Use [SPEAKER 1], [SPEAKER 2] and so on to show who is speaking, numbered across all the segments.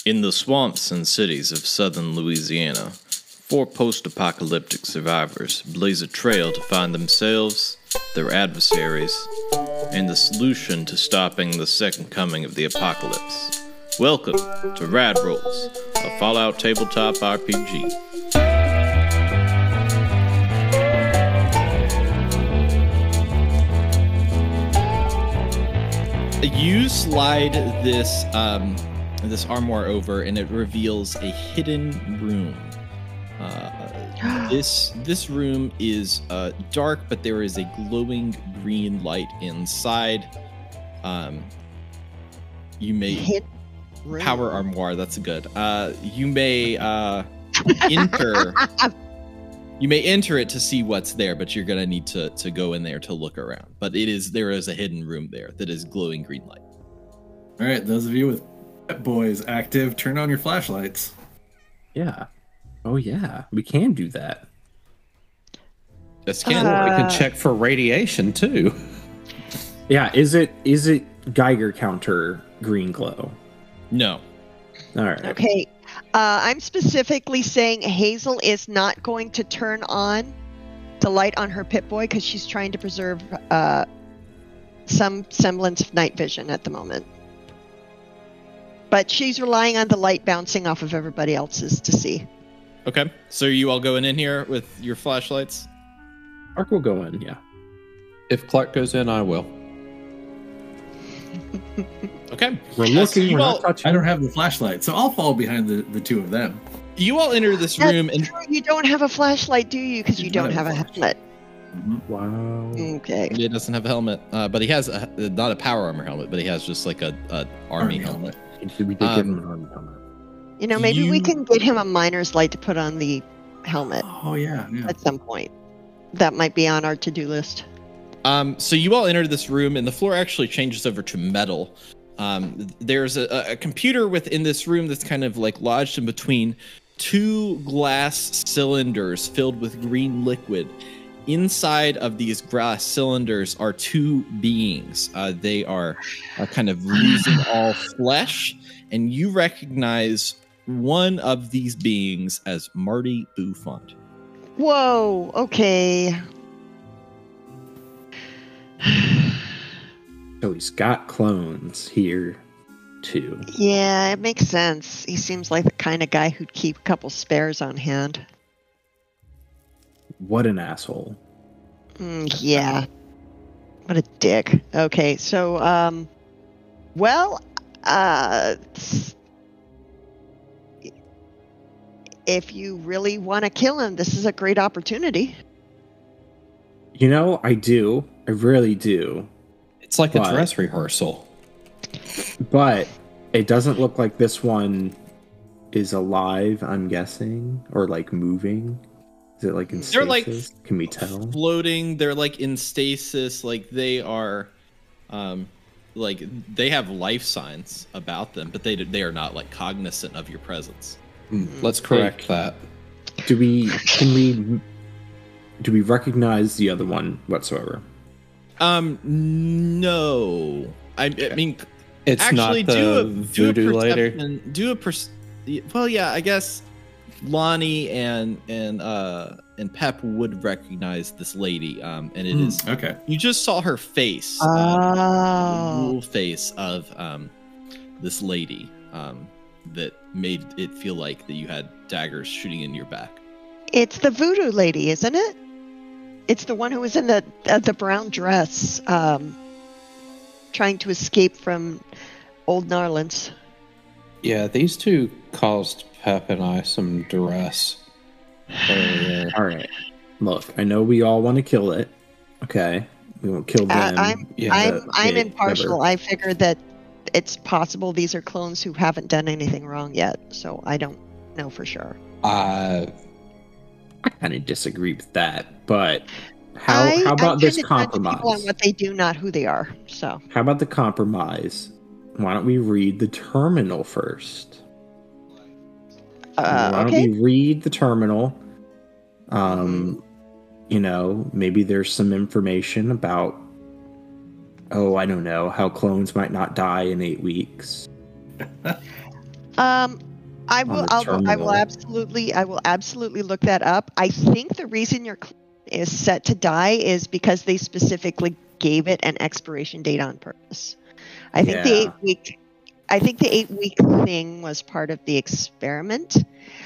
[SPEAKER 1] In the swamps and cities of southern Louisiana, 4 post-apocalyptic survivors blaze a trail to find themselves, their adversaries, and the solution to stopping the second coming of the apocalypse. Welcome to Rad Rolls, a Fallout tabletop RPG. You slide this armoire over, and it reveals a hidden room. This room is dark, but there is a glowing green light inside. You may power armoire. That's good. You may enter. You may enter it to see what's there, but you're gonna need to go in there to look around. But there is a hidden room there that is glowing green light.
[SPEAKER 2] All right, those of you with Pep Boys active, turn on your flashlights.
[SPEAKER 3] Yeah. Oh yeah, we can do that.
[SPEAKER 1] Yes,
[SPEAKER 4] We can check for radiation too.
[SPEAKER 3] Yeah. Is it Geiger counter green glow?
[SPEAKER 1] No.
[SPEAKER 3] All right.
[SPEAKER 5] Okay. I'm specifically saying Hazel is not going to turn on the light on her Pip-Boy because she's trying to preserve some semblance of night vision at the moment. But she's relying on the light bouncing off of everybody else's to see.
[SPEAKER 1] Okay. So are you all going in here with your flashlights?
[SPEAKER 3] Clark will go in, yeah.
[SPEAKER 4] If Clark goes in, I will.
[SPEAKER 1] Okay.
[SPEAKER 3] We're looking, we're not touching.
[SPEAKER 2] I don't have the flashlight, so I'll follow behind the two of them.
[SPEAKER 1] You all enter this room, and
[SPEAKER 5] you don't have a flashlight, do you? Because you don't have a helmet.
[SPEAKER 3] Wow.
[SPEAKER 5] Okay.
[SPEAKER 1] he doesn't have a helmet, but he has not a power armor helmet, but he has just like a army helmet.
[SPEAKER 3] We did give him an army helmet.
[SPEAKER 5] You know, maybe we can get him a miner's light to put on the helmet
[SPEAKER 2] Oh yeah.
[SPEAKER 5] at some point. That might be on our to-do list.
[SPEAKER 1] So you all enter this room, and the floor actually changes over to metal. There's a computer within this room that's kind of like lodged in between 2 glass cylinders filled with green liquid. Inside of these glass cylinders are 2 beings. They are kind of losing all flesh, and you recognize one of these beings as Marty Buffont.
[SPEAKER 5] Whoa, okay.
[SPEAKER 3] So he's got clones here, too.
[SPEAKER 5] Yeah, it makes sense. He seems like the kind of guy who'd keep a couple spares on hand.
[SPEAKER 3] What an asshole.
[SPEAKER 5] Yeah. What a dick. Okay, so, if you really want to kill him, this is a great opportunity.
[SPEAKER 3] You know, I do. I really do.
[SPEAKER 4] It's like a dress rehearsal.
[SPEAKER 3] But it doesn't look like this one is alive, I'm guessing, or like moving. Is it like in stasis? They're like, can we tell?
[SPEAKER 1] Floating. They're like in stasis. Like they are, like they have life signs about them, but they are not like cognizant of your presence.
[SPEAKER 4] Let's correct that.
[SPEAKER 3] Do we recognize the other one whatsoever?
[SPEAKER 1] No. I mean,
[SPEAKER 4] it's
[SPEAKER 1] actually,
[SPEAKER 4] not the voodoo later.
[SPEAKER 1] Well, yeah, I guess Lonnie and Pep would recognize this lady. And it is
[SPEAKER 2] okay.
[SPEAKER 1] You just saw her face, the real face of this lady. That made it feel like that you had daggers shooting in your back. It's
[SPEAKER 5] the voodoo lady, isn't it? It's the one who was in the brown dress, trying to escape from old Narlands.
[SPEAKER 4] Yeah, these two caused Pep and I some duress.
[SPEAKER 3] All right. Look, I know we all want to kill it. Okay, we won't kill them.
[SPEAKER 5] I'm impartial. I figured that it's possible these are clones who haven't done anything wrong yet, so I don't know for sure.
[SPEAKER 3] I kind of disagree with that, but how about this compromise?
[SPEAKER 5] On what they do, not who they are. So
[SPEAKER 3] how about the compromise? Why don't we read the terminal first? Why don't we read the terminal? You know, maybe there's some information about I don't know, how clones might not die in 8 weeks.
[SPEAKER 5] I will. I will absolutely look that up. I think the reason your clone is set to die is because they specifically gave it an expiration date on purpose. I think the 8 week thing was part of the experiment.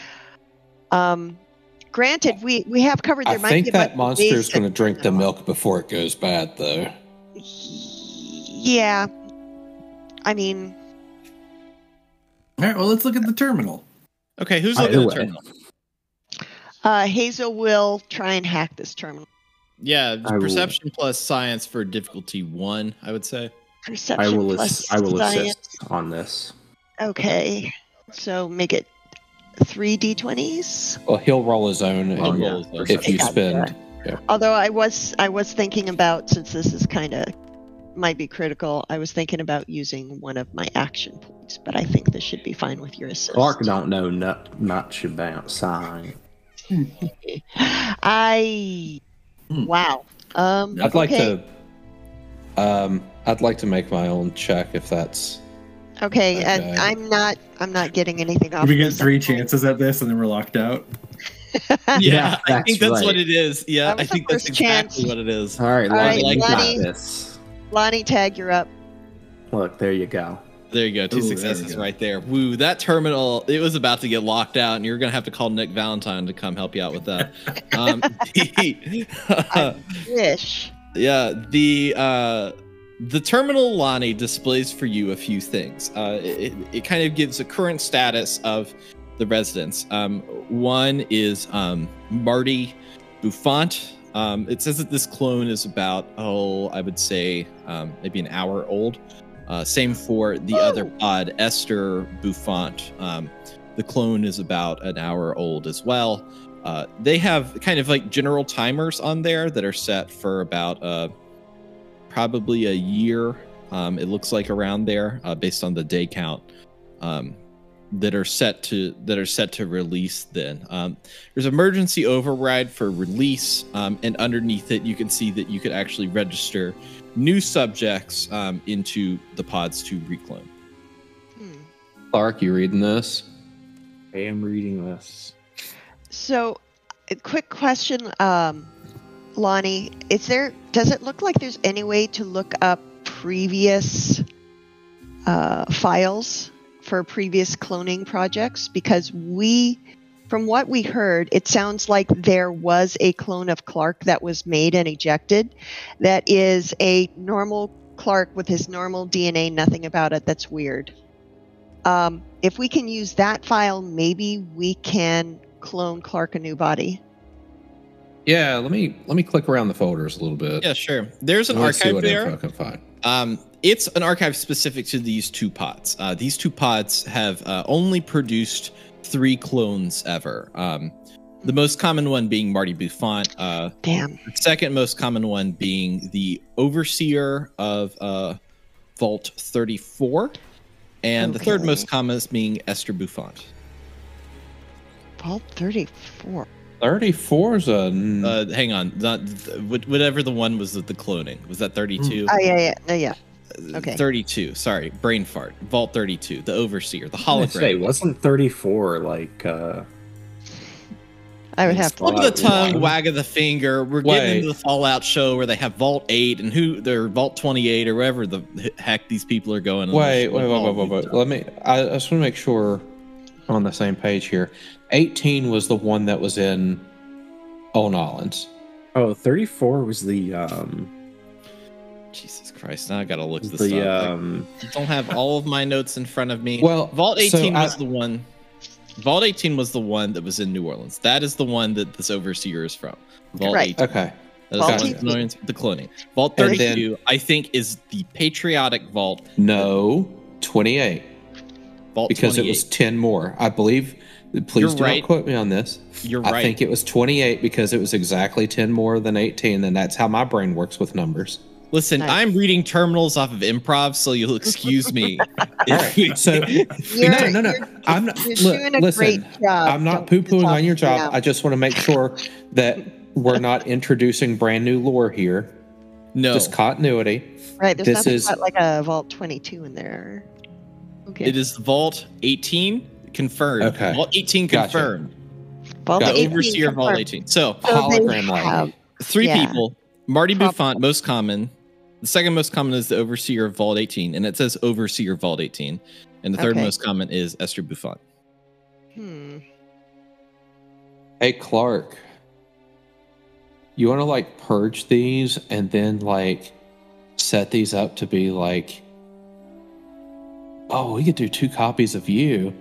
[SPEAKER 5] Granted, we have covered. There
[SPEAKER 4] I
[SPEAKER 5] might
[SPEAKER 4] think
[SPEAKER 5] be
[SPEAKER 4] that monster is going to drink the milk before it goes bad, though.
[SPEAKER 5] Yeah, I mean.
[SPEAKER 2] All right, well, let's look at the terminal.
[SPEAKER 1] Okay, who's looking at the terminal?
[SPEAKER 5] Hazel will try and hack this terminal.
[SPEAKER 1] Yeah, perception plus science for difficulty 1, I would say.
[SPEAKER 3] I will assist on this.
[SPEAKER 5] Okay, so make it 3 d20s.
[SPEAKER 4] Well, he'll roll his own if you spend.
[SPEAKER 5] Yeah. Although I was thinking about, since this is kind of might be critical, I was thinking about using one of my action points, but I think this should be fine with your assist.
[SPEAKER 3] Clark don't know much about science.
[SPEAKER 5] Wow.
[SPEAKER 4] I'd like to. I'd like to make my own check if that's
[SPEAKER 5] okay. And I'm not getting anything off.
[SPEAKER 2] We get 3 chances at this, and then we're locked out.
[SPEAKER 1] Yeah, I think that's what it is. Yeah, I think that's exactly what it is.
[SPEAKER 3] All right, Lonnie,
[SPEAKER 5] Lonnie,
[SPEAKER 3] this.
[SPEAKER 5] Lonnie, tag, you're up.
[SPEAKER 3] Look, there you go.
[SPEAKER 1] There you go. 2 successes right there. Woo, that terminal, it was about to get locked out, and you're going to have to call Nick Valentine to come help you out with that.
[SPEAKER 5] I wish.
[SPEAKER 1] Yeah, the terminal, Lonnie, displays for you a few things. It kind of gives a current status of the residents. One is Marty Buffont. It says that this clone is about, I would say maybe an hour old. Same for the other pod, Esther Buffont. The clone is about an hour old as well. They have kind of like general timers on there that are set for about probably a year. It looks like around there, based on the day count. That are set to release. Then there's emergency override for release, and underneath it you can see that you could actually register new subjects into the pods to reclone.
[SPEAKER 4] Clark, you reading this?
[SPEAKER 3] I am reading this.
[SPEAKER 5] So, a quick question, Lonnie, does it look like there's any way to look up previous files for previous cloning projects? Because from what we heard, it sounds like there was a clone of Clark that was made and ejected. That is a normal Clark with his normal DNA, nothing about it that's weird. If we can use that file, maybe we can clone Clark a new body.
[SPEAKER 4] Yeah, let me click around the folders a little bit.
[SPEAKER 1] Yeah, sure. There's an archive there.
[SPEAKER 4] Info I can find.
[SPEAKER 1] It's an archive specific to these 2 pods. These 2 pods have only produced 3 clones ever. The most common one being Marty Buffont.
[SPEAKER 5] Damn.
[SPEAKER 1] The second most common one being the overseer of Vault 34. And the third most common is being Esther Buffont.
[SPEAKER 5] Vault 34.
[SPEAKER 4] 34 is a...
[SPEAKER 1] hang on. Whatever the one was with the cloning. Was that 32?
[SPEAKER 5] Oh, yeah. No, yeah. Okay.
[SPEAKER 1] 32. Sorry. Brain fart. Vault 32. The overseer. The hologram.
[SPEAKER 3] Say, wasn't 34 like...
[SPEAKER 5] I would have to
[SPEAKER 1] look at the tongue, wag of the finger. We're getting into the Fallout show where they have Vault 8 and they're Vault 28 or wherever the heck these people are going.
[SPEAKER 4] Wait. Let me. I just want to make sure I'm on the same page here. 18 was the one that was in Owen Islands.
[SPEAKER 3] Oh, 34 was the.
[SPEAKER 1] Jesus Christ! Now I gotta look this up. I don't have all of my notes in front of me.
[SPEAKER 4] Well,
[SPEAKER 1] Vault 18 was the one. Vault 18 was the one that was in New Orleans. That is the one that this overseer is from. Vault 18.
[SPEAKER 4] Okay.
[SPEAKER 1] That is the cloning. Vault 32, I think, is the patriotic vault.
[SPEAKER 4] No, 28.
[SPEAKER 1] Vault
[SPEAKER 4] because 28. It was 10 more. I believe. Please do not quote me on this.
[SPEAKER 1] You're right.
[SPEAKER 4] I think it was 28 because it was exactly 10 more than 18, and that's how my brain works with numbers.
[SPEAKER 1] Listen, nice. I'm reading terminals off of improv, so you'll excuse me.
[SPEAKER 4] So no. I'm not. Listen, I'm not poo-pooing on your job. I just want to make sure that we're not introducing brand new lore here.
[SPEAKER 1] No,
[SPEAKER 4] just continuity.
[SPEAKER 5] Right. There's nothing about like a Vault 22 in there. Okay.
[SPEAKER 1] It is Vault 18 confirmed.
[SPEAKER 4] Okay.
[SPEAKER 1] Vault 18 confirmed.
[SPEAKER 5] Vault
[SPEAKER 1] The
[SPEAKER 5] 18
[SPEAKER 1] Overseer Vault
[SPEAKER 5] confirmed.
[SPEAKER 1] 18. So
[SPEAKER 4] hologram lady.
[SPEAKER 1] 3
[SPEAKER 5] yeah.
[SPEAKER 1] people. Marty Buffont, most common. The second most common is the Overseer of Vault 18, and it says Overseer Vault 18. And the third
[SPEAKER 5] Okay.
[SPEAKER 1] most common is Esther Buffont.
[SPEAKER 4] Hey, Clark. You want to like purge these and then like set these up to be like, oh, we could do 2 copies of you.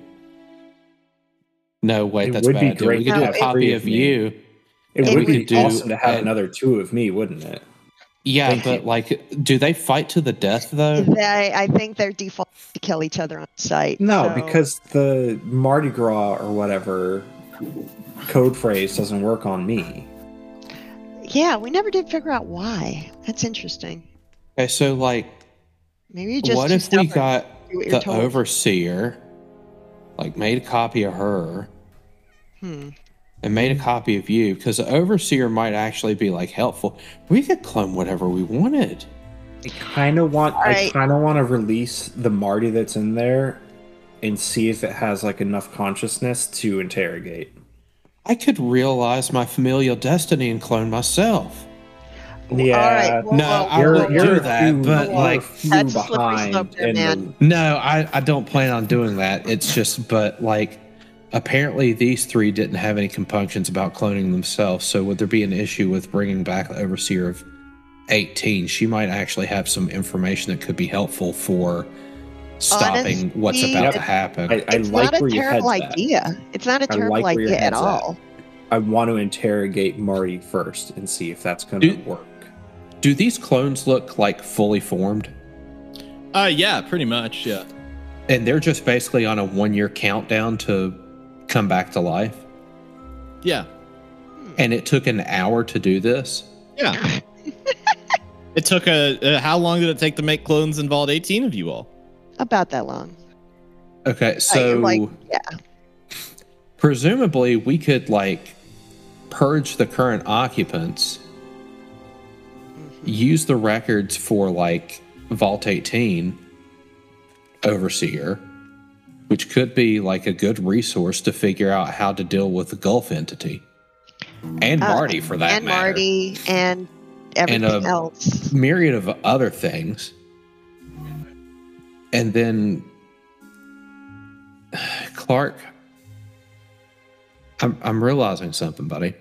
[SPEAKER 4] No, wait,
[SPEAKER 3] It
[SPEAKER 4] that's
[SPEAKER 3] would be
[SPEAKER 4] bad. dude.
[SPEAKER 3] great
[SPEAKER 4] We could
[SPEAKER 3] to
[SPEAKER 4] do
[SPEAKER 3] have
[SPEAKER 4] a copy
[SPEAKER 3] 3
[SPEAKER 4] of
[SPEAKER 3] of me.
[SPEAKER 4] you.
[SPEAKER 3] It
[SPEAKER 4] and
[SPEAKER 3] would
[SPEAKER 4] we
[SPEAKER 3] be
[SPEAKER 4] could do
[SPEAKER 3] awesome to have
[SPEAKER 4] an-
[SPEAKER 3] another 2 of me, wouldn't it?
[SPEAKER 4] Yeah,
[SPEAKER 3] Thank
[SPEAKER 4] but
[SPEAKER 3] you.
[SPEAKER 4] like, do they fight to the death though?
[SPEAKER 5] I think their default is to kill each other on site.
[SPEAKER 3] No,
[SPEAKER 5] so-
[SPEAKER 3] because the Mardi Gras or whatever code phrase doesn't work on me.
[SPEAKER 5] Yeah, we never did figure out why. That's interesting.
[SPEAKER 4] Okay, so like,
[SPEAKER 5] Maybe you just
[SPEAKER 4] what
[SPEAKER 5] too
[SPEAKER 4] if we
[SPEAKER 5] stubborn.
[SPEAKER 4] got
[SPEAKER 5] Do what you're
[SPEAKER 4] the
[SPEAKER 5] told.
[SPEAKER 4] Overseer, like made a copy of her and made a copy of you? Because the Overseer might actually be like helpful. We could clone whatever we wanted.
[SPEAKER 3] I kind of want
[SPEAKER 5] Alright.
[SPEAKER 3] to release the Marty that's in there and see if it has like enough consciousness to interrogate.
[SPEAKER 4] I could realize my familial destiny and clone myself.
[SPEAKER 3] Yeah,
[SPEAKER 5] All right, well,
[SPEAKER 4] No,
[SPEAKER 5] well,
[SPEAKER 4] I
[SPEAKER 5] well,
[SPEAKER 4] won't
[SPEAKER 5] well,
[SPEAKER 4] do
[SPEAKER 5] well,
[SPEAKER 4] that, but, like,
[SPEAKER 5] That's a slippery slope there, man.
[SPEAKER 4] No, I don't plan on doing that. It's just, but like, apparently these 3 didn't have any compunctions about cloning themselves. So would there be an issue with bringing back the Overseer of 18? She might actually have some information that could be helpful for stopping what's
[SPEAKER 5] Honestly,
[SPEAKER 4] about to happen.
[SPEAKER 3] I
[SPEAKER 5] It's
[SPEAKER 3] like
[SPEAKER 5] not a
[SPEAKER 3] where your head's
[SPEAKER 5] terrible
[SPEAKER 3] at.
[SPEAKER 5] idea. It's not a
[SPEAKER 3] I
[SPEAKER 5] terrible
[SPEAKER 3] like where your
[SPEAKER 5] idea at
[SPEAKER 3] head's at.
[SPEAKER 5] all.
[SPEAKER 3] I want to interrogate Marty first and see if that's going to
[SPEAKER 4] Dude.
[SPEAKER 3] work.
[SPEAKER 4] Do these clones look like fully formed?
[SPEAKER 1] Yeah, pretty much. Yeah.
[SPEAKER 4] And they're just basically on a 1-year countdown to come back to life?
[SPEAKER 1] Yeah.
[SPEAKER 4] And it took an hour to do this?
[SPEAKER 1] Yeah. It took how long did it take to make clones in Vault 18 of you all?
[SPEAKER 5] About that long.
[SPEAKER 4] Okay, so
[SPEAKER 5] yeah.
[SPEAKER 4] presumably we could like purge the current occupants, use the records for like Vault 18 Overseer, which could be like a good resource to figure out how to deal with the Gulf entity. And Marty, for that
[SPEAKER 5] and
[SPEAKER 4] matter.
[SPEAKER 5] Marty and everything else.
[SPEAKER 4] Myriad of other things. And then Clark, I'm realizing something, buddy.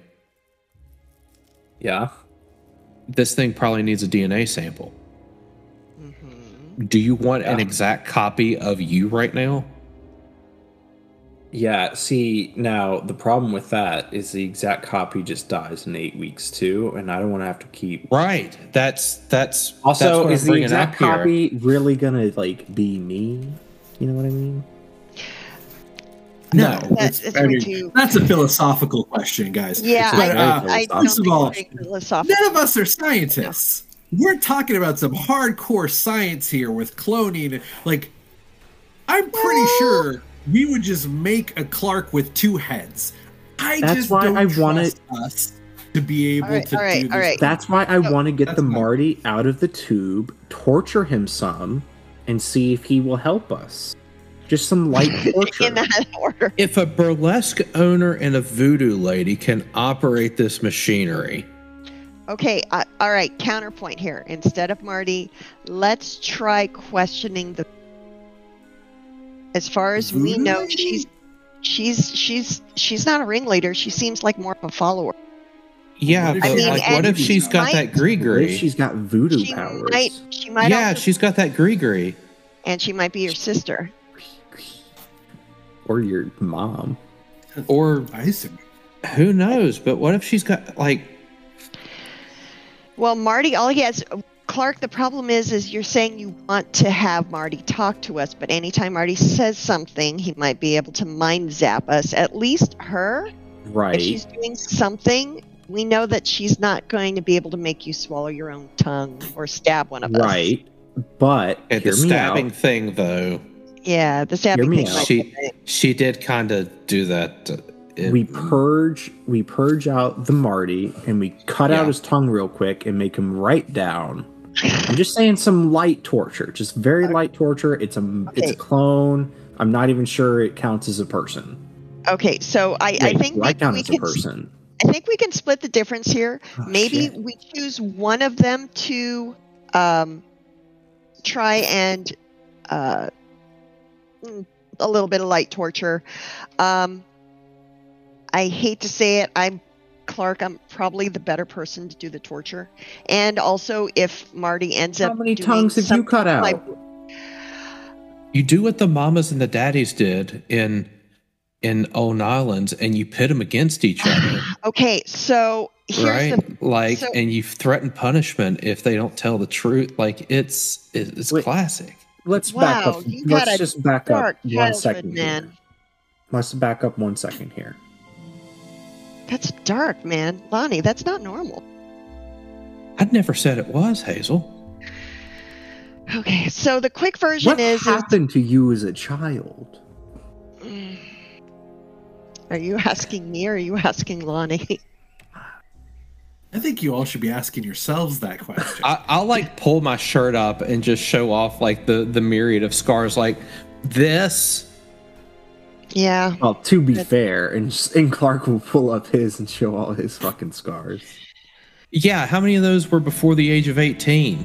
[SPEAKER 3] Yeah.
[SPEAKER 4] This thing probably needs a DNA sample. Do you want an exact copy of you right now?
[SPEAKER 3] Yeah, see, now the problem with that is the exact copy just dies in 8 weeks too, and I don't want to have to keep.
[SPEAKER 4] Right. That's
[SPEAKER 3] Also,
[SPEAKER 4] that's what
[SPEAKER 3] is
[SPEAKER 4] I'm
[SPEAKER 3] the
[SPEAKER 4] bringing
[SPEAKER 3] exact
[SPEAKER 4] up here.
[SPEAKER 3] copy really gonna like be me? You know what I mean?
[SPEAKER 2] No,
[SPEAKER 5] That's- it's way too-
[SPEAKER 2] that's a philosophical question, guys.
[SPEAKER 5] Yeah,
[SPEAKER 2] But,
[SPEAKER 5] I don't
[SPEAKER 2] first of
[SPEAKER 5] think
[SPEAKER 2] all,
[SPEAKER 5] we're being philosophical.
[SPEAKER 2] none of us are scientists. We're talking about some hardcore science here with cloning. Like, I'm pretty sure we would just make a Clark with 2 heads.
[SPEAKER 3] That's
[SPEAKER 2] just
[SPEAKER 3] why
[SPEAKER 2] don't
[SPEAKER 3] I wanna-
[SPEAKER 2] trust us to be able to do this.
[SPEAKER 5] all right.
[SPEAKER 3] That's why I want to get
[SPEAKER 2] that's
[SPEAKER 3] the
[SPEAKER 2] fine.
[SPEAKER 3] Marty out of the tube, torture him some, and see if he will help us. Just some light torture.
[SPEAKER 5] In that order.
[SPEAKER 4] If a burlesque owner and a voodoo lady can operate this machinery,
[SPEAKER 5] Okay, all right, counterpoint here. Instead of Marty, let's try questioning the. As far as we
[SPEAKER 2] Voodoo
[SPEAKER 5] know,
[SPEAKER 2] lady?
[SPEAKER 5] she's not a ringleader. She seems like more of a follower.
[SPEAKER 4] yeah,
[SPEAKER 2] What
[SPEAKER 4] but
[SPEAKER 2] if
[SPEAKER 5] she-
[SPEAKER 4] like,
[SPEAKER 5] and
[SPEAKER 4] what if she's
[SPEAKER 5] she
[SPEAKER 4] got
[SPEAKER 5] might-
[SPEAKER 4] that
[SPEAKER 3] What if
[SPEAKER 4] gree-gree?
[SPEAKER 3] she's got voodoo
[SPEAKER 5] She
[SPEAKER 3] powers?
[SPEAKER 5] might
[SPEAKER 4] Yeah,
[SPEAKER 5] also,
[SPEAKER 4] she's got that gree-gree.
[SPEAKER 5] and she might be your sister.
[SPEAKER 3] Or your mom.
[SPEAKER 4] Or
[SPEAKER 2] I see.
[SPEAKER 4] who knows? But what if she's got like?
[SPEAKER 5] Well, Marty, all he has, Clark. The problem is you're saying you want to have Marty talk to us, but anytime Marty says something, he might be able to mind zap us. At least her.
[SPEAKER 3] Right.
[SPEAKER 5] If she's doing something, we know that she's not going to be able to make you swallow your own tongue or stab one of us.
[SPEAKER 3] Right. But
[SPEAKER 4] And
[SPEAKER 3] hear
[SPEAKER 4] the
[SPEAKER 3] me
[SPEAKER 4] stabbing
[SPEAKER 3] out.
[SPEAKER 4] thing, though,
[SPEAKER 5] Yeah, the stabbing
[SPEAKER 3] me
[SPEAKER 5] thing.
[SPEAKER 3] out.
[SPEAKER 5] might
[SPEAKER 4] she
[SPEAKER 5] be a thing.
[SPEAKER 4] she did kind of do that.
[SPEAKER 3] We purge out the Marty and we cut
[SPEAKER 4] Yeah.
[SPEAKER 3] out his tongue real quick and make him write down I'm just saying some light torture, just very light torture. It's a clone. I'm not even sure it counts as a person.
[SPEAKER 5] Okay, so I think
[SPEAKER 3] write down as a person.
[SPEAKER 5] I think we can split the difference here.
[SPEAKER 3] Oh,
[SPEAKER 5] Maybe
[SPEAKER 3] shit.
[SPEAKER 5] we choose one of them to try and a little bit of light torture. I hate to say it, Clark, I'm probably the better person to do the torture. And also, if Marty ends up
[SPEAKER 3] How many
[SPEAKER 5] doing
[SPEAKER 3] tongues have you cut out?
[SPEAKER 4] You do what the mamas and the daddies did in Owen Islands, and you pit them against each other.
[SPEAKER 5] Okay, so here's
[SPEAKER 4] right? And you threaten punishment if they don't tell the truth. Like it's
[SPEAKER 3] Wait.
[SPEAKER 4] classic.
[SPEAKER 3] Let's back up. Let's just back up 1 second,
[SPEAKER 5] man.
[SPEAKER 3] here. Let's back up 1 second here.
[SPEAKER 5] That's dark, man. Lonnie, that's not normal.
[SPEAKER 4] I'd never said it was, Hazel.
[SPEAKER 5] Okay, so the quick version
[SPEAKER 3] What happened to you as a child?
[SPEAKER 5] Are you asking me or are you asking Lonnie?
[SPEAKER 2] I think you all should be asking yourselves that question.
[SPEAKER 4] I'll like pull my shirt up and just show off like the myriad of scars like this.
[SPEAKER 5] Yeah.
[SPEAKER 3] Well, to be fair, and Clark will pull up his and show all his fucking scars.
[SPEAKER 4] Yeah, how many of those were before the age of 18?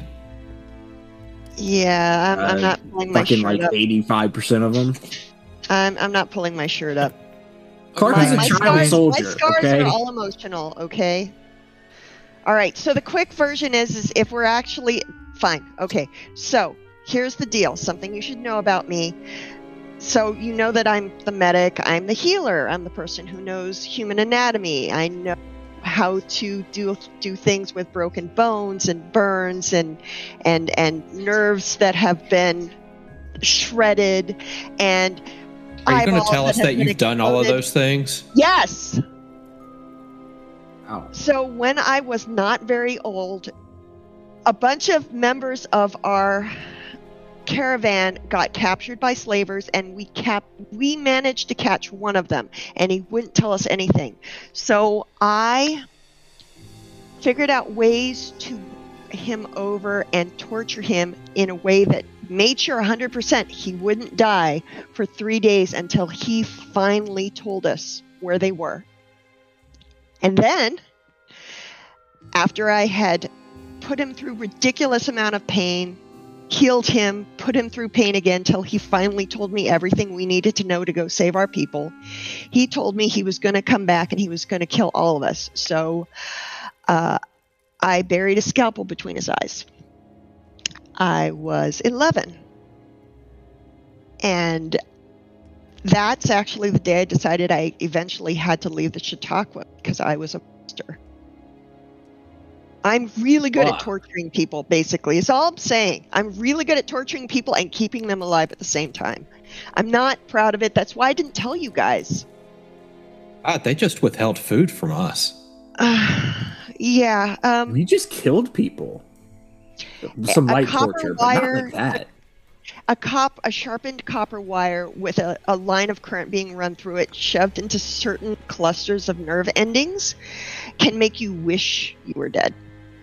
[SPEAKER 5] Yeah, I'm not pulling my shirt
[SPEAKER 3] like
[SPEAKER 5] up.
[SPEAKER 3] 85% of them.
[SPEAKER 5] I'm not pulling my shirt up.
[SPEAKER 3] Clark is a child soldier.
[SPEAKER 5] My scars
[SPEAKER 3] okay?
[SPEAKER 5] are all emotional, okay? All right, so the quick version is if we're actually... Fine, okay. So, here's the deal. Something you should know about me. So, you know that I'm the medic. I'm the healer. I'm the person who knows human anatomy. I know how to do things with broken bones and burns and nerves that have been shredded. And
[SPEAKER 4] are you going to tell us that you've done all of those things?
[SPEAKER 5] Yes.
[SPEAKER 3] Wow.
[SPEAKER 5] So when I was not very old, a bunch of members of our caravan got captured by slavers, and we managed to catch one of them, and he wouldn't tell us anything. So I figured out ways to him over and torture him in a way that made sure 100% he wouldn't die for 3 days until he finally told us where they were. And then, after I had put him through ridiculous amount of pain, healed him, put him through pain again till he finally told me everything we needed to know to go save our people, he told me he was going to come back and he was going to kill all of us. So I buried a scalpel between his eyes. I was 11. And that's actually the day I decided I eventually had to leave the Chautauqua because I was a monster. I'm really good at torturing people, basically. It's all I'm saying. I'm really good at torturing people and keeping them alive at the same time. I'm not proud of it. That's why I didn't tell you guys.
[SPEAKER 4] They just withheld food from us.
[SPEAKER 5] Yeah.
[SPEAKER 3] You just killed people. Some light torture, but not like that.
[SPEAKER 5] A sharpened copper wire with a line of current being run through it, shoved into certain clusters of nerve endings, can make you wish you were dead.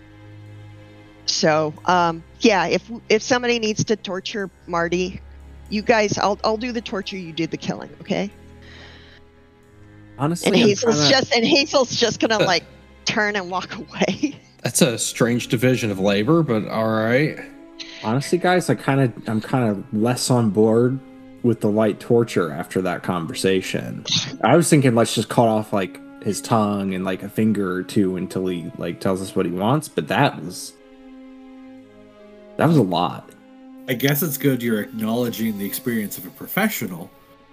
[SPEAKER 5] So, yeah, if somebody needs to torture Marty, you guys, I'll do the torture, you do the killing, okay?
[SPEAKER 3] Honestly,
[SPEAKER 5] and Hazel's just gonna like turn and walk away.
[SPEAKER 4] That's a strange division of labor, but all right.
[SPEAKER 3] Honestly, guys, I'm kind of less on board with the light torture after that conversation. I was thinking let's just cut off like his tongue and like a finger or two until he like tells us what he wants, but that was a lot.
[SPEAKER 2] I guess it's good you're acknowledging the experience of a professional.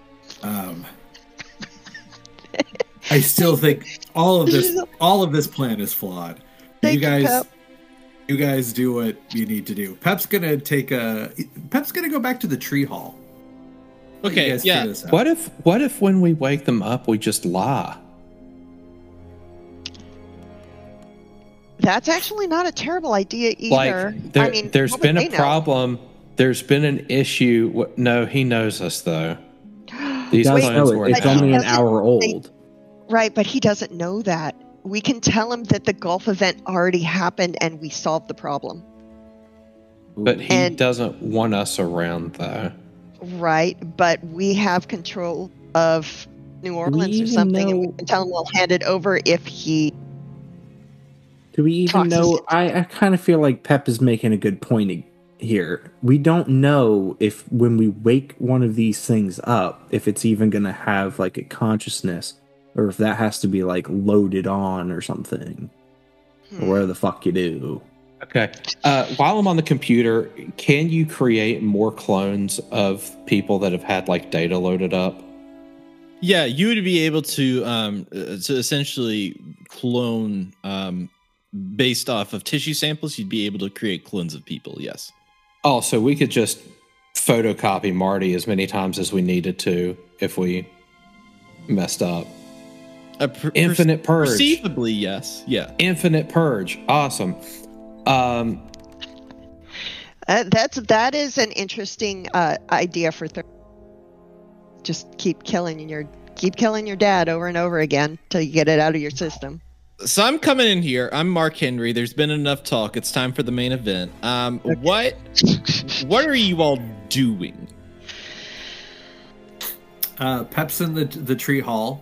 [SPEAKER 2] I still think all of this plan is flawed. You guys do what you need to do. Pep's gonna go back to the tree hall.
[SPEAKER 1] Okay, yeah.
[SPEAKER 4] What if when we wake them up we just lie?
[SPEAKER 5] That's actually not a terrible idea either.
[SPEAKER 4] Like there's been a problem. There's been an issue. No, he knows us though.
[SPEAKER 3] These plans were it's only an hour old.
[SPEAKER 5] Right, but he doesn't know that. We can tell him that the Gulf event already happened and we solved the problem.
[SPEAKER 4] But he doesn't want us around, though.
[SPEAKER 5] Right, but we have control of New Orleans or something, and we can tell him we'll hand it over if he...
[SPEAKER 3] Do we even know? I kind of feel like Pep is making a good point here. We don't know if when we wake one of these things up, if it's even going to have like a consciousness, or if that has to be like loaded on or something. Or whatever the fuck you do.
[SPEAKER 4] Okay. While I'm on the computer, can you create more clones of people that have had like data loaded up?
[SPEAKER 1] Yeah, you would be able to essentially clone based off of tissue samples. You'd be able to create clones of people. Yes.
[SPEAKER 4] Oh, so we could just photocopy Marty as many times as we needed to if we messed up. Infinite purge.
[SPEAKER 1] Perceivably, yes. Yeah.
[SPEAKER 4] Infinite purge. Awesome.
[SPEAKER 5] That is an interesting idea for just keep killing your dad over and over again till you get it out of your system.
[SPEAKER 1] So I'm coming in here. I'm Mark Henry. There's been enough talk. It's time for the main event. Okay. What are you all doing?
[SPEAKER 2] Pep's in the tree hall.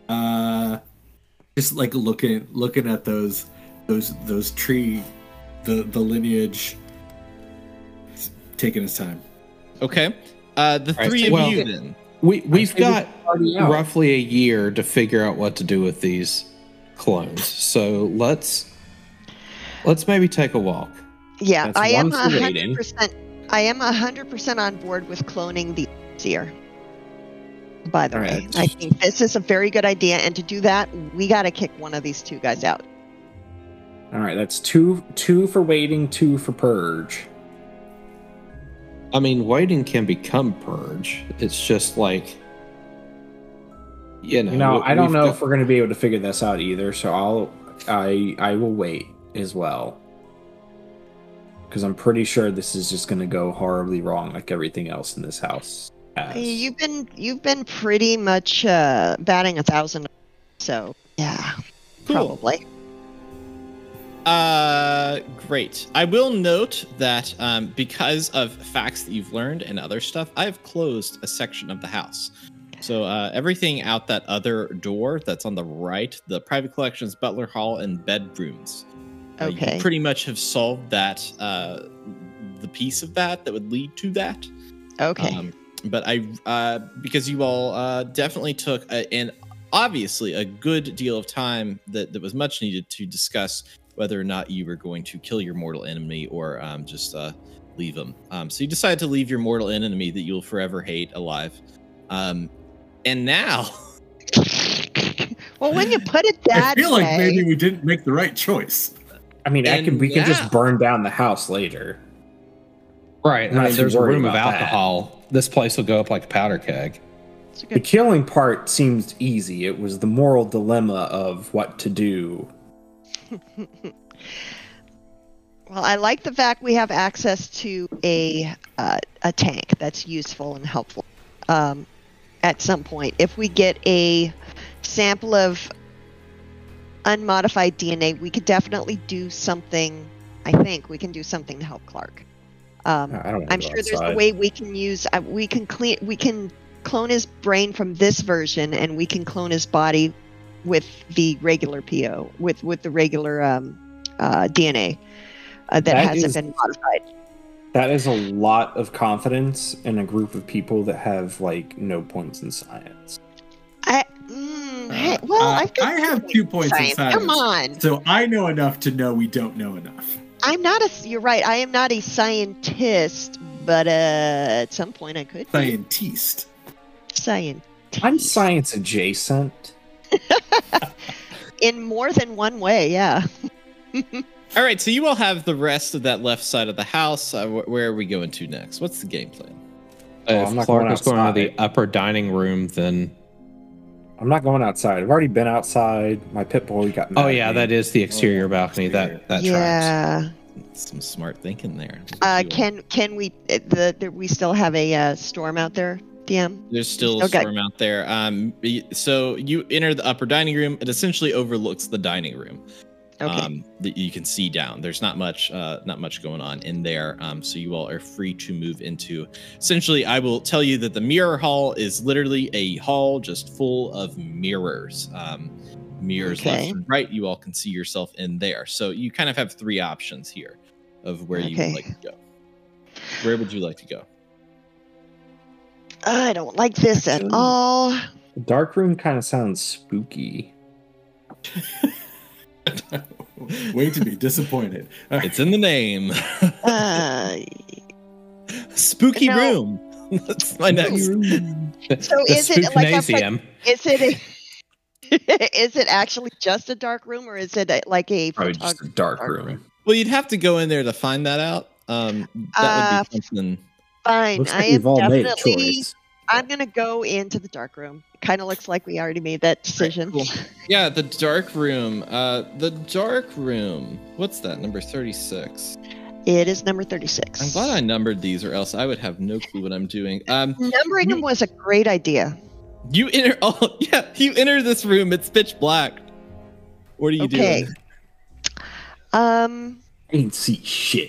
[SPEAKER 2] Just like looking at those tree, the lineage, taking his time.
[SPEAKER 1] Okay. The three of you then.
[SPEAKER 4] We've got roughly a year to figure out what to do with these clones. So let's maybe take a walk.
[SPEAKER 5] Yeah, I am 100%. I am 100% on board with cloning the seer. By the way, I think this is a very good idea, and to do that, we got to kick one of these two guys out.
[SPEAKER 3] All right, that's two for waiting, 2 for purge.
[SPEAKER 4] I mean, waiting can become purge. It's just like,
[SPEAKER 3] I don't know if we're going to be able to figure this out either. So I will wait as well, because I'm pretty sure this is just going to go horribly wrong, like everything else in this house.
[SPEAKER 5] You've been pretty much batting 1,000, so yeah, cool. Probably.
[SPEAKER 1] Great. I will note that because of facts that you've learned and other stuff, I've closed a section of the house. So everything out that other door that's on the right, the private collections, butler hall, and bedrooms.
[SPEAKER 5] Okay.
[SPEAKER 1] You pretty much have solved that, the piece of that would lead to that.
[SPEAKER 5] Okay.
[SPEAKER 1] But because you all definitely took and obviously a good deal of time that was much needed to discuss whether or not you were going to kill your mortal enemy or just leave them. So you decided to leave your mortal enemy that you'll forever hate alive. And now...
[SPEAKER 5] Well, when you put it that way...
[SPEAKER 2] I feel like maybe we didn't make the right choice.
[SPEAKER 3] I mean, we can just burn down the house later.
[SPEAKER 4] Right. I mean, there's a room of alcohol. This place will go up like a powder keg.
[SPEAKER 3] The killing part seems easy. It was the moral dilemma of what to do.
[SPEAKER 5] Well, I like the fact we have access to a tank that's useful and helpful. At some point, if we get a sample of unmodified DNA, we could definitely do something. I think we can do something to help Clark. I'm sure there's a way we can use. We can clone his brain from this version, and we can clone his body with the regular PO, with the regular DNA that hasn't been modified.
[SPEAKER 3] That is a lot of confidence in a group of people that have like no points in science.
[SPEAKER 5] I
[SPEAKER 2] have 2 points in science.
[SPEAKER 5] Come on.
[SPEAKER 2] So I know enough to know we don't know enough.
[SPEAKER 5] You're right. I am not a scientist, but at some point I could.
[SPEAKER 2] Scientist.
[SPEAKER 3] I'm science adjacent.
[SPEAKER 5] In more than one way, yeah.
[SPEAKER 1] All right, so you all have the rest of that left side of the house. Where are we going to next? What's the game plan?
[SPEAKER 4] If Clark is going to the upper dining room, then...
[SPEAKER 3] I'm not going outside. I've already been outside. My pit bull got mad.
[SPEAKER 4] Oh, yeah, that is the exterior balcony. That tracks.
[SPEAKER 1] Some smart thinking there.
[SPEAKER 5] Can we still have a storm out there, DM?
[SPEAKER 1] There's still a storm out there. So you enter the upper dining room. It essentially overlooks the dining room. that you can see down. There's not much going on in there. So you all are free to move into. Essentially, I will tell you that the mirror hall is literally a hall just full of mirrors. Mirrors left and right. You all can see yourself in there. So you kind of have three options here of where you would like to go. Where would you like to go?
[SPEAKER 5] I don't like this at all.
[SPEAKER 3] The dark room kind of sounds spooky.
[SPEAKER 2] Wait to be disappointed.
[SPEAKER 1] It's in the name. Spooky room. That's my next.
[SPEAKER 5] So is it like is it actually just a dark room, or is it like a
[SPEAKER 3] just a dark room?
[SPEAKER 1] Well, you'd have to go in there to find that out. That would be something.
[SPEAKER 5] Fine.
[SPEAKER 3] Looks like we've all made a choice.
[SPEAKER 5] I'm going to go into the dark room. Kind of looks like we already made that decision.
[SPEAKER 1] Right, cool. Yeah, the dark room. The dark room. What's that? Number 36.
[SPEAKER 5] It is number 36.
[SPEAKER 1] I'm glad I numbered these, or else I would have no clue what I'm doing.
[SPEAKER 5] Numbering them was a great idea.
[SPEAKER 1] You enter. Oh, yeah. You enter this room. It's pitch black. What are you doing?
[SPEAKER 3] Ain't see shit.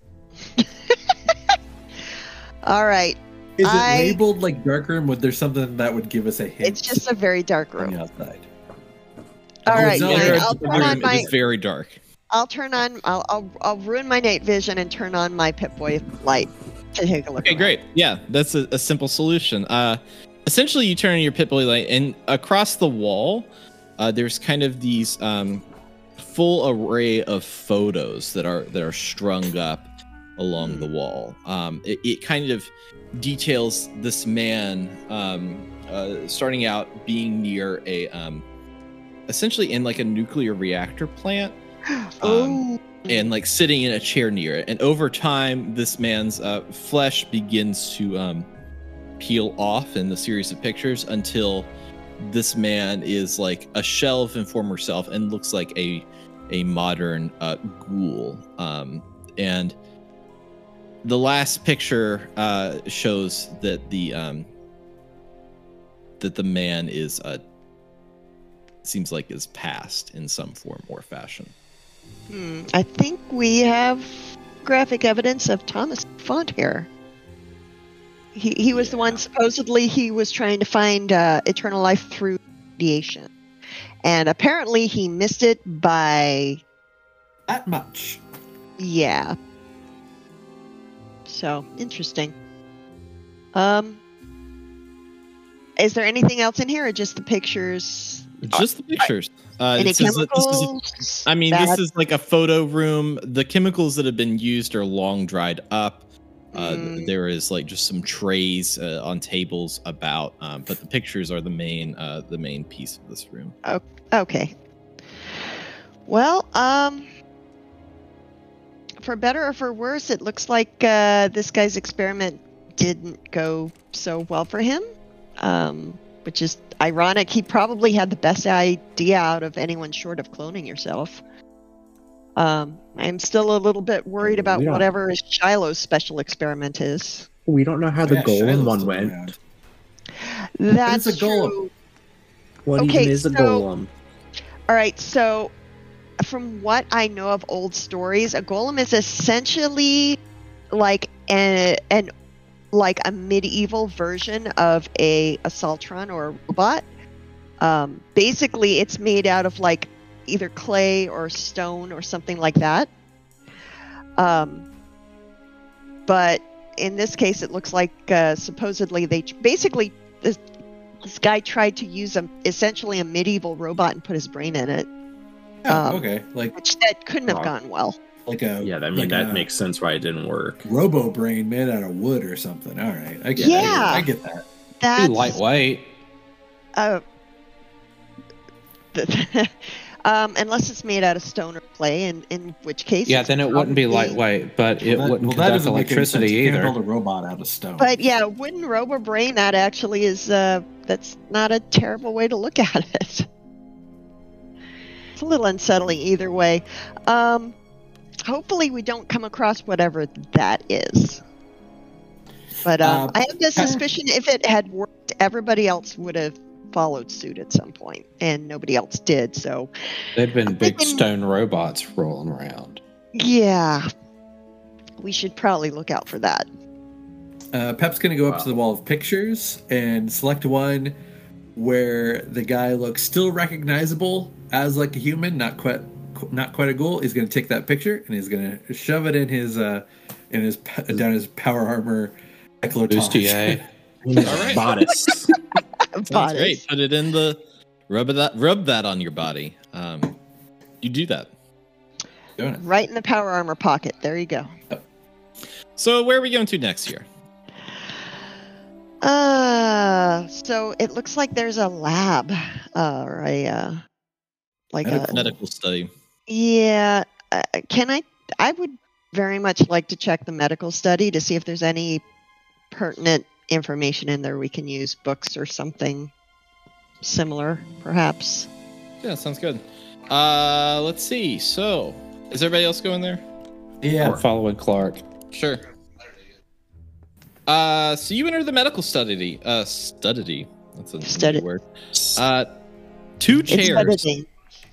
[SPEAKER 5] All right.
[SPEAKER 2] Is it labeled like dark room? Would there something that would give us a hint?
[SPEAKER 5] It's just a very dark room.
[SPEAKER 2] On the outside.
[SPEAKER 5] All right. I'll turn on my.
[SPEAKER 1] It's very dark.
[SPEAKER 5] I'll turn on. I'll ruin my night vision and turn on my Pip-Boy light to take a look.
[SPEAKER 1] Okay, great. Yeah, that's a simple solution. Essentially, you turn on your Pip-Boy light, and across the wall, there's kind of these full array of photos that are strung up along the wall. It kind of details this man starting out being near a essentially in like a nuclear reactor plant, and like sitting in a chair near it. And over time, this man's flesh begins to peel off in the series of pictures until this man is like a shell of his former self and looks like a modern ghoul. And the last picture shows that the man is seems like is passed in some form or fashion.
[SPEAKER 5] I think we have graphic evidence of Thomas Font here. He was the one, supposedly he was trying to find eternal life through radiation, and apparently he missed it by
[SPEAKER 2] that much.
[SPEAKER 5] Yeah. So, interesting. Is there anything else in here, or just the pictures?
[SPEAKER 1] Just the pictures.
[SPEAKER 5] Any chemicals?
[SPEAKER 1] This is like a photo room. The chemicals that have been used are long dried up. There is like just some trays on tables about, but the pictures are the main piece of this room.
[SPEAKER 5] Oh, okay. Well, for better or for worse, it looks like this guy's experiment didn't go so well for him, which is ironic. He probably had the best idea out of anyone short of cloning yourself. I'm still a little bit worried about whatever Shiloh's special experiment is.
[SPEAKER 3] We don't know how the golem one went.
[SPEAKER 5] That's
[SPEAKER 2] a golem.
[SPEAKER 5] True.
[SPEAKER 3] What even is a golem?
[SPEAKER 5] All right, so from what I know of old stories, a golem is essentially like a medieval version of a Assaultron or a robot. Basically, it's made out of like either clay or stone or something like that. But in this case, it looks like supposedly they basically this guy tried to use essentially a medieval robot and put his brain in it.
[SPEAKER 2] Okay,
[SPEAKER 5] which that couldn't have gone well.
[SPEAKER 3] That makes sense why it didn't work.
[SPEAKER 2] Robo brain made out of wood or something. All right, I get that.
[SPEAKER 5] That's
[SPEAKER 4] lightweight.
[SPEAKER 5] Unless it's made out of stone or clay, in which case,
[SPEAKER 4] then it wouldn't be lightweight, but it wouldn't conduct electricity either.
[SPEAKER 2] You can't build a robot out of stone.
[SPEAKER 5] But yeah, wooden robo brain, that actually is that's not a terrible way to look at it. It's a little unsettling either way. Hopefully we don't come across whatever that is. But I have the suspicion if it had worked, everybody else would have followed suit at some point, and nobody else did. So
[SPEAKER 4] They'd been big stone robots rolling around.
[SPEAKER 5] Yeah, we should probably look out for that.
[SPEAKER 2] Pep's going to go up to the wall of pictures and select one where the guy looks still recognizable as like a human, not quite a ghoul. He's going to take that picture and he's going to shove it in his down his power armor
[SPEAKER 4] Bustier.
[SPEAKER 1] All right.
[SPEAKER 3] Bodice.
[SPEAKER 1] Sounds great. Put it in the rub that on your body. You do that.
[SPEAKER 2] Doing it.
[SPEAKER 5] Right in the power armor pocket. There you go.
[SPEAKER 1] So where are we going to next year?
[SPEAKER 5] So it looks like there's a lab, or a
[SPEAKER 1] Medical study.
[SPEAKER 5] Yeah. I would very much like to check the medical study to see if there's any pertinent information in there we can use, books or something similar, perhaps.
[SPEAKER 1] Yeah, sounds good. Let's see. So, is everybody else going there?
[SPEAKER 2] Yeah.
[SPEAKER 4] We're following Clark.
[SPEAKER 1] Sure. So you enter the medical study. Study. That's a
[SPEAKER 5] Study.
[SPEAKER 1] new word. Two
[SPEAKER 5] It's
[SPEAKER 1] chairs.
[SPEAKER 5] editing.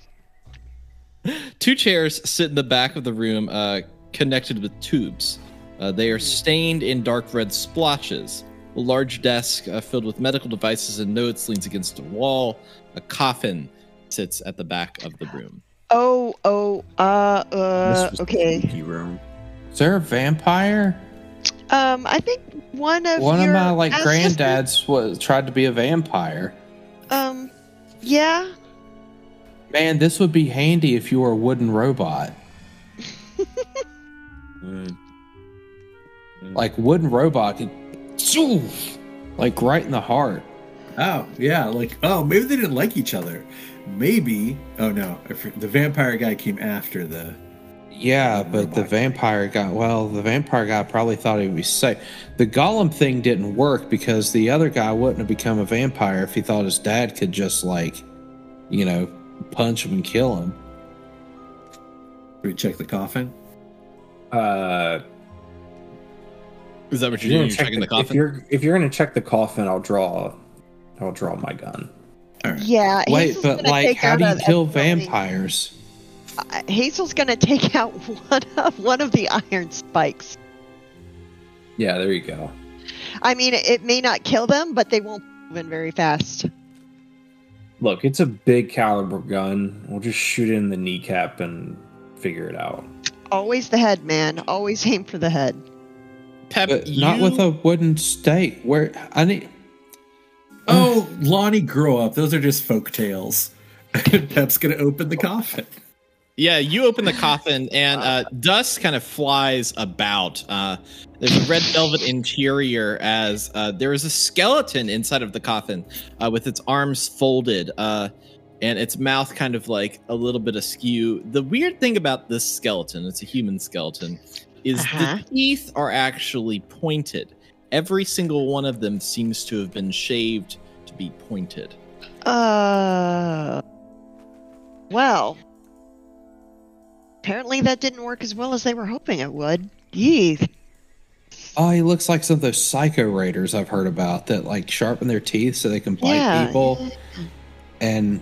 [SPEAKER 1] Two chairs sit in the back of the room, connected with tubes. They are stained in dark red splotches. A large desk filled with medical devices and notes leans against a wall. A coffin sits at the back of the room.
[SPEAKER 5] Okay.
[SPEAKER 3] Room.
[SPEAKER 4] Is there a vampire?
[SPEAKER 5] I think one of
[SPEAKER 4] my
[SPEAKER 5] ancestors-
[SPEAKER 4] granddads tried to be a vampire.
[SPEAKER 5] Yeah.
[SPEAKER 4] Man, this would be handy if you were a wooden robot. Like wooden robot could, like right in the heart.
[SPEAKER 2] Oh, yeah. Maybe they didn't like each other. Maybe. Oh, no. The vampire guy came after the...
[SPEAKER 4] Yeah, but the vampire guy probably thought he would be safe. The golem thing didn't work because the other guy wouldn't have become a vampire if he thought his dad could just punch him and kill him.
[SPEAKER 2] Should we check the coffin?
[SPEAKER 1] Is that what you're doing? You're checking the coffin?
[SPEAKER 3] If you're gonna check the coffin, I'll draw my gun.
[SPEAKER 2] All right.
[SPEAKER 5] Yeah.
[SPEAKER 4] Wait,
[SPEAKER 5] Hazel's
[SPEAKER 4] but
[SPEAKER 5] gonna take
[SPEAKER 4] how
[SPEAKER 5] out
[SPEAKER 4] do you
[SPEAKER 5] a
[SPEAKER 4] kill
[SPEAKER 5] building.
[SPEAKER 4] vampires?
[SPEAKER 5] Hazel's gonna take out one of the iron spikes.
[SPEAKER 3] Yeah, there you go.
[SPEAKER 5] I mean, it may not kill them, but they won't move in very fast.
[SPEAKER 3] Look, it's a big caliber gun. We'll just shoot it in the kneecap and figure it out.
[SPEAKER 5] Always the head, man. Always aim for the head.
[SPEAKER 1] Pep,
[SPEAKER 4] But not with a wooden stake.
[SPEAKER 2] Oh, Lonnie, grow up. Those are just folk tales. Pep's going to open the coffin.
[SPEAKER 1] Yeah, you open the coffin and dust kind of flies about. There's a red velvet interior as there is a skeleton inside of the coffin with its arms folded and its mouth kind of like a little bit askew. The weird thing about this skeleton, it's a human skeleton, is the teeth are actually pointed. Every single one of them seems to have been shaved to be pointed.
[SPEAKER 5] Well, apparently that didn't work as well as they were hoping it would. Yee.
[SPEAKER 4] Oh, he looks like some of those psycho raiders I've heard about that like sharpen their teeth so they can bite people. And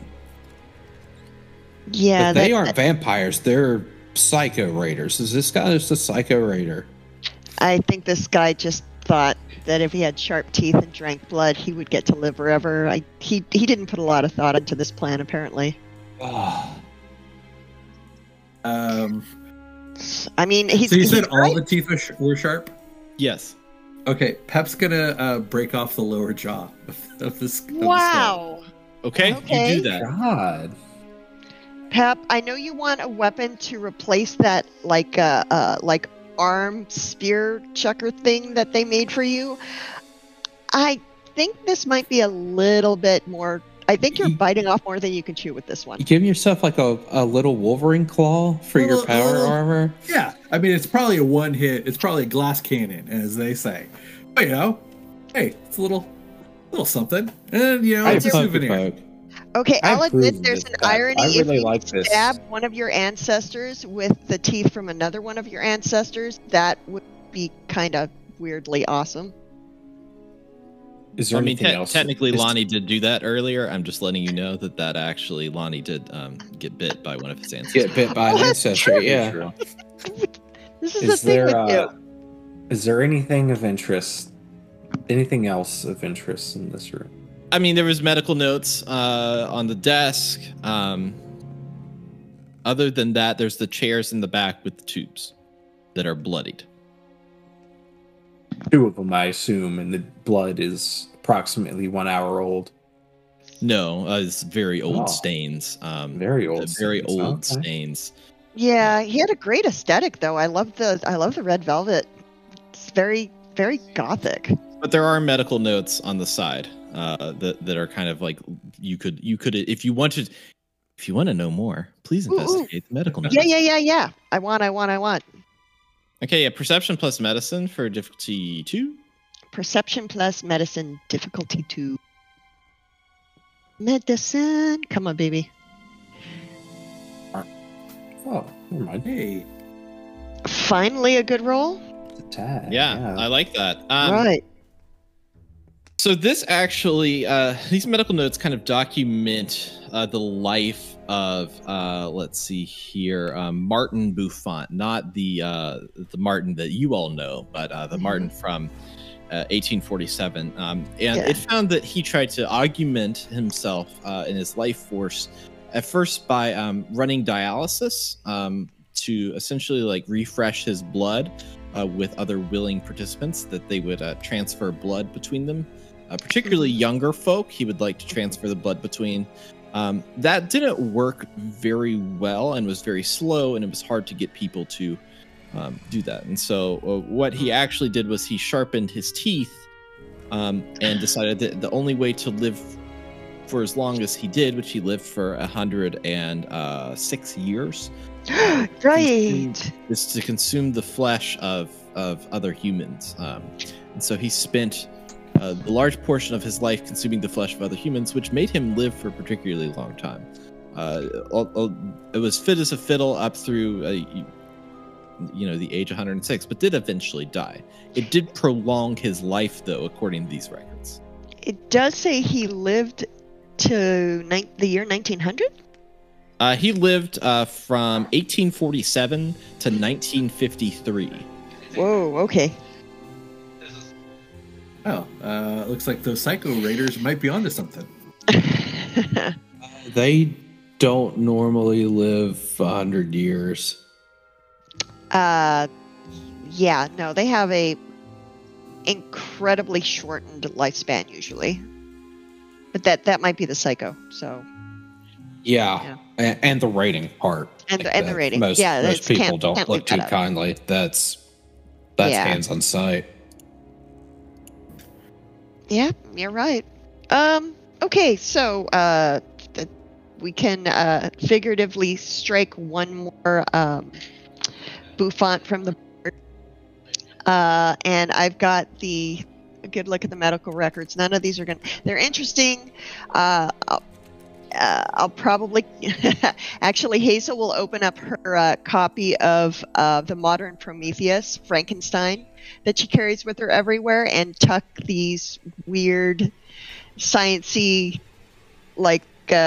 [SPEAKER 5] yeah,
[SPEAKER 4] but they aren't vampires; they're psycho raiders. Is this guy just a psycho raider?
[SPEAKER 5] I think this guy just thought that if he had sharp teeth and drank blood, he would get to live forever. He didn't put a lot of thought into this plan, apparently.
[SPEAKER 4] Oh.
[SPEAKER 5] I mean, he's.
[SPEAKER 2] So you said
[SPEAKER 5] he's
[SPEAKER 2] all
[SPEAKER 5] right.
[SPEAKER 2] the teeth were sharp?
[SPEAKER 1] Yes.
[SPEAKER 2] Okay, Pep's gonna break off the lower jaw of this.
[SPEAKER 5] Wow.
[SPEAKER 1] Okay,
[SPEAKER 5] Okay.
[SPEAKER 1] you do that.
[SPEAKER 3] God.
[SPEAKER 5] Pep, I know you want a weapon to replace that like arm spear chucker thing that they made for you. I think this might be a little bit more. I think you're biting off more than you can chew with this one.
[SPEAKER 4] You give yourself like a little Wolverine claw for your power armor.
[SPEAKER 2] Yeah, I mean it's probably a one hit. It's probably a glass cannon, as they say. But hey, it's a little something, and it's a souvenir.
[SPEAKER 5] Okay,
[SPEAKER 3] I
[SPEAKER 5] I'll admit
[SPEAKER 3] approve
[SPEAKER 5] there's
[SPEAKER 3] of
[SPEAKER 5] an
[SPEAKER 3] this,
[SPEAKER 5] irony.
[SPEAKER 3] I really
[SPEAKER 5] if you
[SPEAKER 3] like this.
[SPEAKER 5] stab one of your ancestors with the teeth from another one of your ancestors, that would be kind of weirdly awesome.
[SPEAKER 3] Is there anything else?
[SPEAKER 1] Technically, Lonnie did do that earlier. I'm just letting you know that actually Lonnie did get bit by one of his ancestors.
[SPEAKER 4] Get bit by an ancestor, yeah.
[SPEAKER 3] True.
[SPEAKER 5] This is the thing with you.
[SPEAKER 3] Is there anything of interest? Anything else of interest in this room?
[SPEAKER 1] I mean, there was medical notes on the desk. Other than that, there's the chairs in the back with the tubes that are bloodied.
[SPEAKER 3] 2 of them, I assume, and the blood is approximately 1 hour old.
[SPEAKER 1] No, it's very old stains.
[SPEAKER 3] Very old.
[SPEAKER 1] Very
[SPEAKER 3] stains.
[SPEAKER 1] old
[SPEAKER 3] Okay.
[SPEAKER 1] stains.
[SPEAKER 5] Yeah, he had a great aesthetic though. I love the red velvet. It's very, very gothic.
[SPEAKER 1] But there are medical notes on the side that are kind of like you could if you want to know more, please investigate the medical notes.
[SPEAKER 5] Yeah. I want.
[SPEAKER 1] Okay, yeah, perception plus medicine for difficulty 2.
[SPEAKER 5] Perception plus medicine, difficulty 2. Medicine. Come on, baby.
[SPEAKER 3] Oh, never mind.
[SPEAKER 2] Hey,
[SPEAKER 5] Finally a good roll.
[SPEAKER 3] It's a tag.
[SPEAKER 1] Yeah, I like that.
[SPEAKER 5] Right.
[SPEAKER 1] So this actually, these medical notes kind of document the life of, let's see here, Martin Buffon, not the Martin that you all know, but the Martin from 1847. It found that he tried to augment himself in his life force at first by running dialysis to essentially like refresh his blood with other willing participants, that they would transfer blood between them. Particularly younger folk, he would like to transfer the blood between. That didn't work very well and was very slow, and it was hard to get people to do that. And so what he actually did was he sharpened his teeth and decided that the only way to live for as long as he did, which he lived for 106 years,
[SPEAKER 5] Right.
[SPEAKER 1] is to consume the flesh of other humans. And so he spent a large portion of his life consuming the flesh of other humans, which made him live for a particularly long time. It was fit as a fiddle up through the age of 106, but did eventually die. It did prolong his life, though, according to these records.
[SPEAKER 5] It does say he lived to the year 1900?
[SPEAKER 1] He lived from 1847 to 1953.
[SPEAKER 5] Whoa, okay.
[SPEAKER 2] well, looks like those Psycho Raiders might be onto something.
[SPEAKER 4] They don't normally live 100 years.
[SPEAKER 5] Yeah, no, they have a incredibly shortened lifespan usually. But that might be the Psycho, so.
[SPEAKER 4] Yeah. And the rating part.
[SPEAKER 5] And the rating.
[SPEAKER 4] Most people don't
[SPEAKER 5] can't
[SPEAKER 4] look
[SPEAKER 5] leave
[SPEAKER 4] too
[SPEAKER 5] that out.
[SPEAKER 4] kindly. That's hands on sight.
[SPEAKER 5] Yeah, you're right. Okay, so we can figuratively strike one more Buffon from the board. And I've got a good look at the medical records. None of these are they're interesting. I'll probably actually Hazel will open up her copy of the Modern Prometheus, Frankenstein, that she carries with her everywhere, and tuck these weird sciencey, like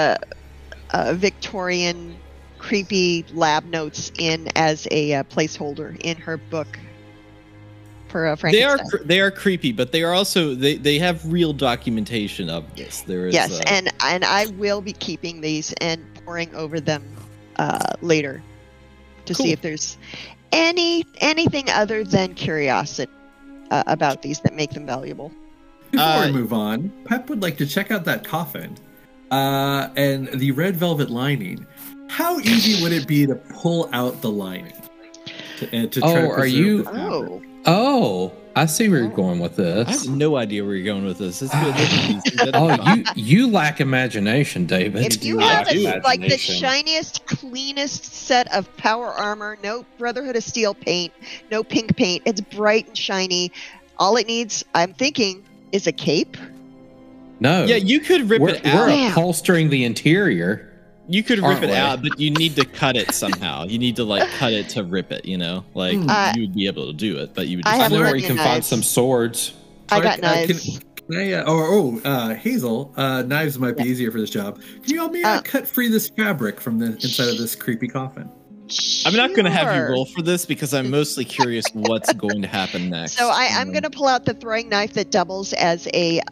[SPEAKER 5] Victorian creepy lab notes in as a placeholder in her book for Frankenstein.
[SPEAKER 1] They are creepy, but they are also they have real documentation of this. There is
[SPEAKER 5] yes, and I will be keeping these and poring over them later to see if there's anything other than curiosity about these that make them valuable.
[SPEAKER 2] Before we move on, Pep would like to check out that coffin and the red velvet lining. How easy would it be to pull out the lining? To try to preserve the fabric?
[SPEAKER 4] Oh, I see where you're going with this.
[SPEAKER 1] I have no idea where you're going with this.
[SPEAKER 4] You lack imagination, David.
[SPEAKER 5] If you have like the shiniest, cleanest set of power armor, no Brotherhood of Steel paint, no pink paint, it's bright and shiny. All it needs, I'm thinking, is a cape.
[SPEAKER 4] No.
[SPEAKER 1] Yeah, you could rip it out.
[SPEAKER 4] We're upholstering the interior.
[SPEAKER 1] You could rip it out, but you need to cut it somehow. You need to cut it to rip it, you would be able to do it, but you would just
[SPEAKER 4] I know where you can find some swords.
[SPEAKER 5] I got knives.
[SPEAKER 2] Hazel, knives might be easier for this job. Can you help me cut free this fabric from the inside of this creepy coffin?
[SPEAKER 1] I'm not going to have you roll for this because I'm mostly curious what's going to happen next.
[SPEAKER 5] So I'm going to pull out the throwing knife that doubles as a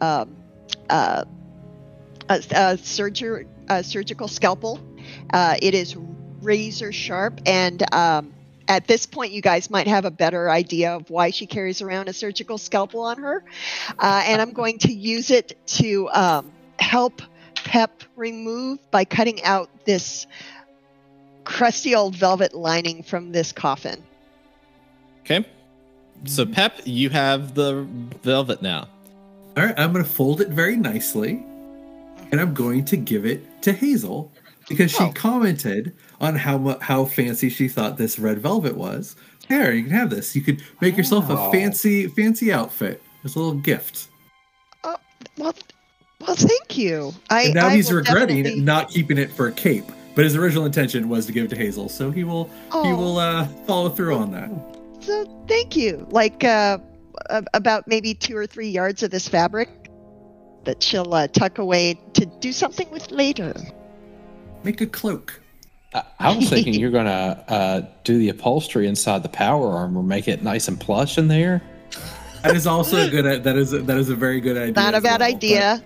[SPEAKER 5] surgical scalpel. It is razor sharp, and at this point, you guys might have a better idea of why she carries around a surgical scalpel on her. And I'm going to use it to help Pep remove by cutting out this crusty old velvet lining from this coffin.
[SPEAKER 1] Okay. So, Pep, you have the velvet now.
[SPEAKER 2] All right, I'm going to fold it very nicely, and I'm going to give it to Hazel because she commented on how fancy she thought this red velvet was. Here, you can have this. You could make yourself a fancy outfit. It's a little gift.
[SPEAKER 5] Well, thank you.
[SPEAKER 2] And now he's regretting not keeping it for a cape. But his original intention was to give it to Hazel, so he will follow through on that.
[SPEAKER 5] So thank you. Like about maybe 2 or 3 yards of this fabric that she'll tuck away to do something with later.
[SPEAKER 2] Make a cloak.
[SPEAKER 4] I was thinking you're gonna do the upholstery inside the power armor, make it nice and plush in there.
[SPEAKER 2] That is also a good. That is a very good idea.
[SPEAKER 5] Not a bad idea.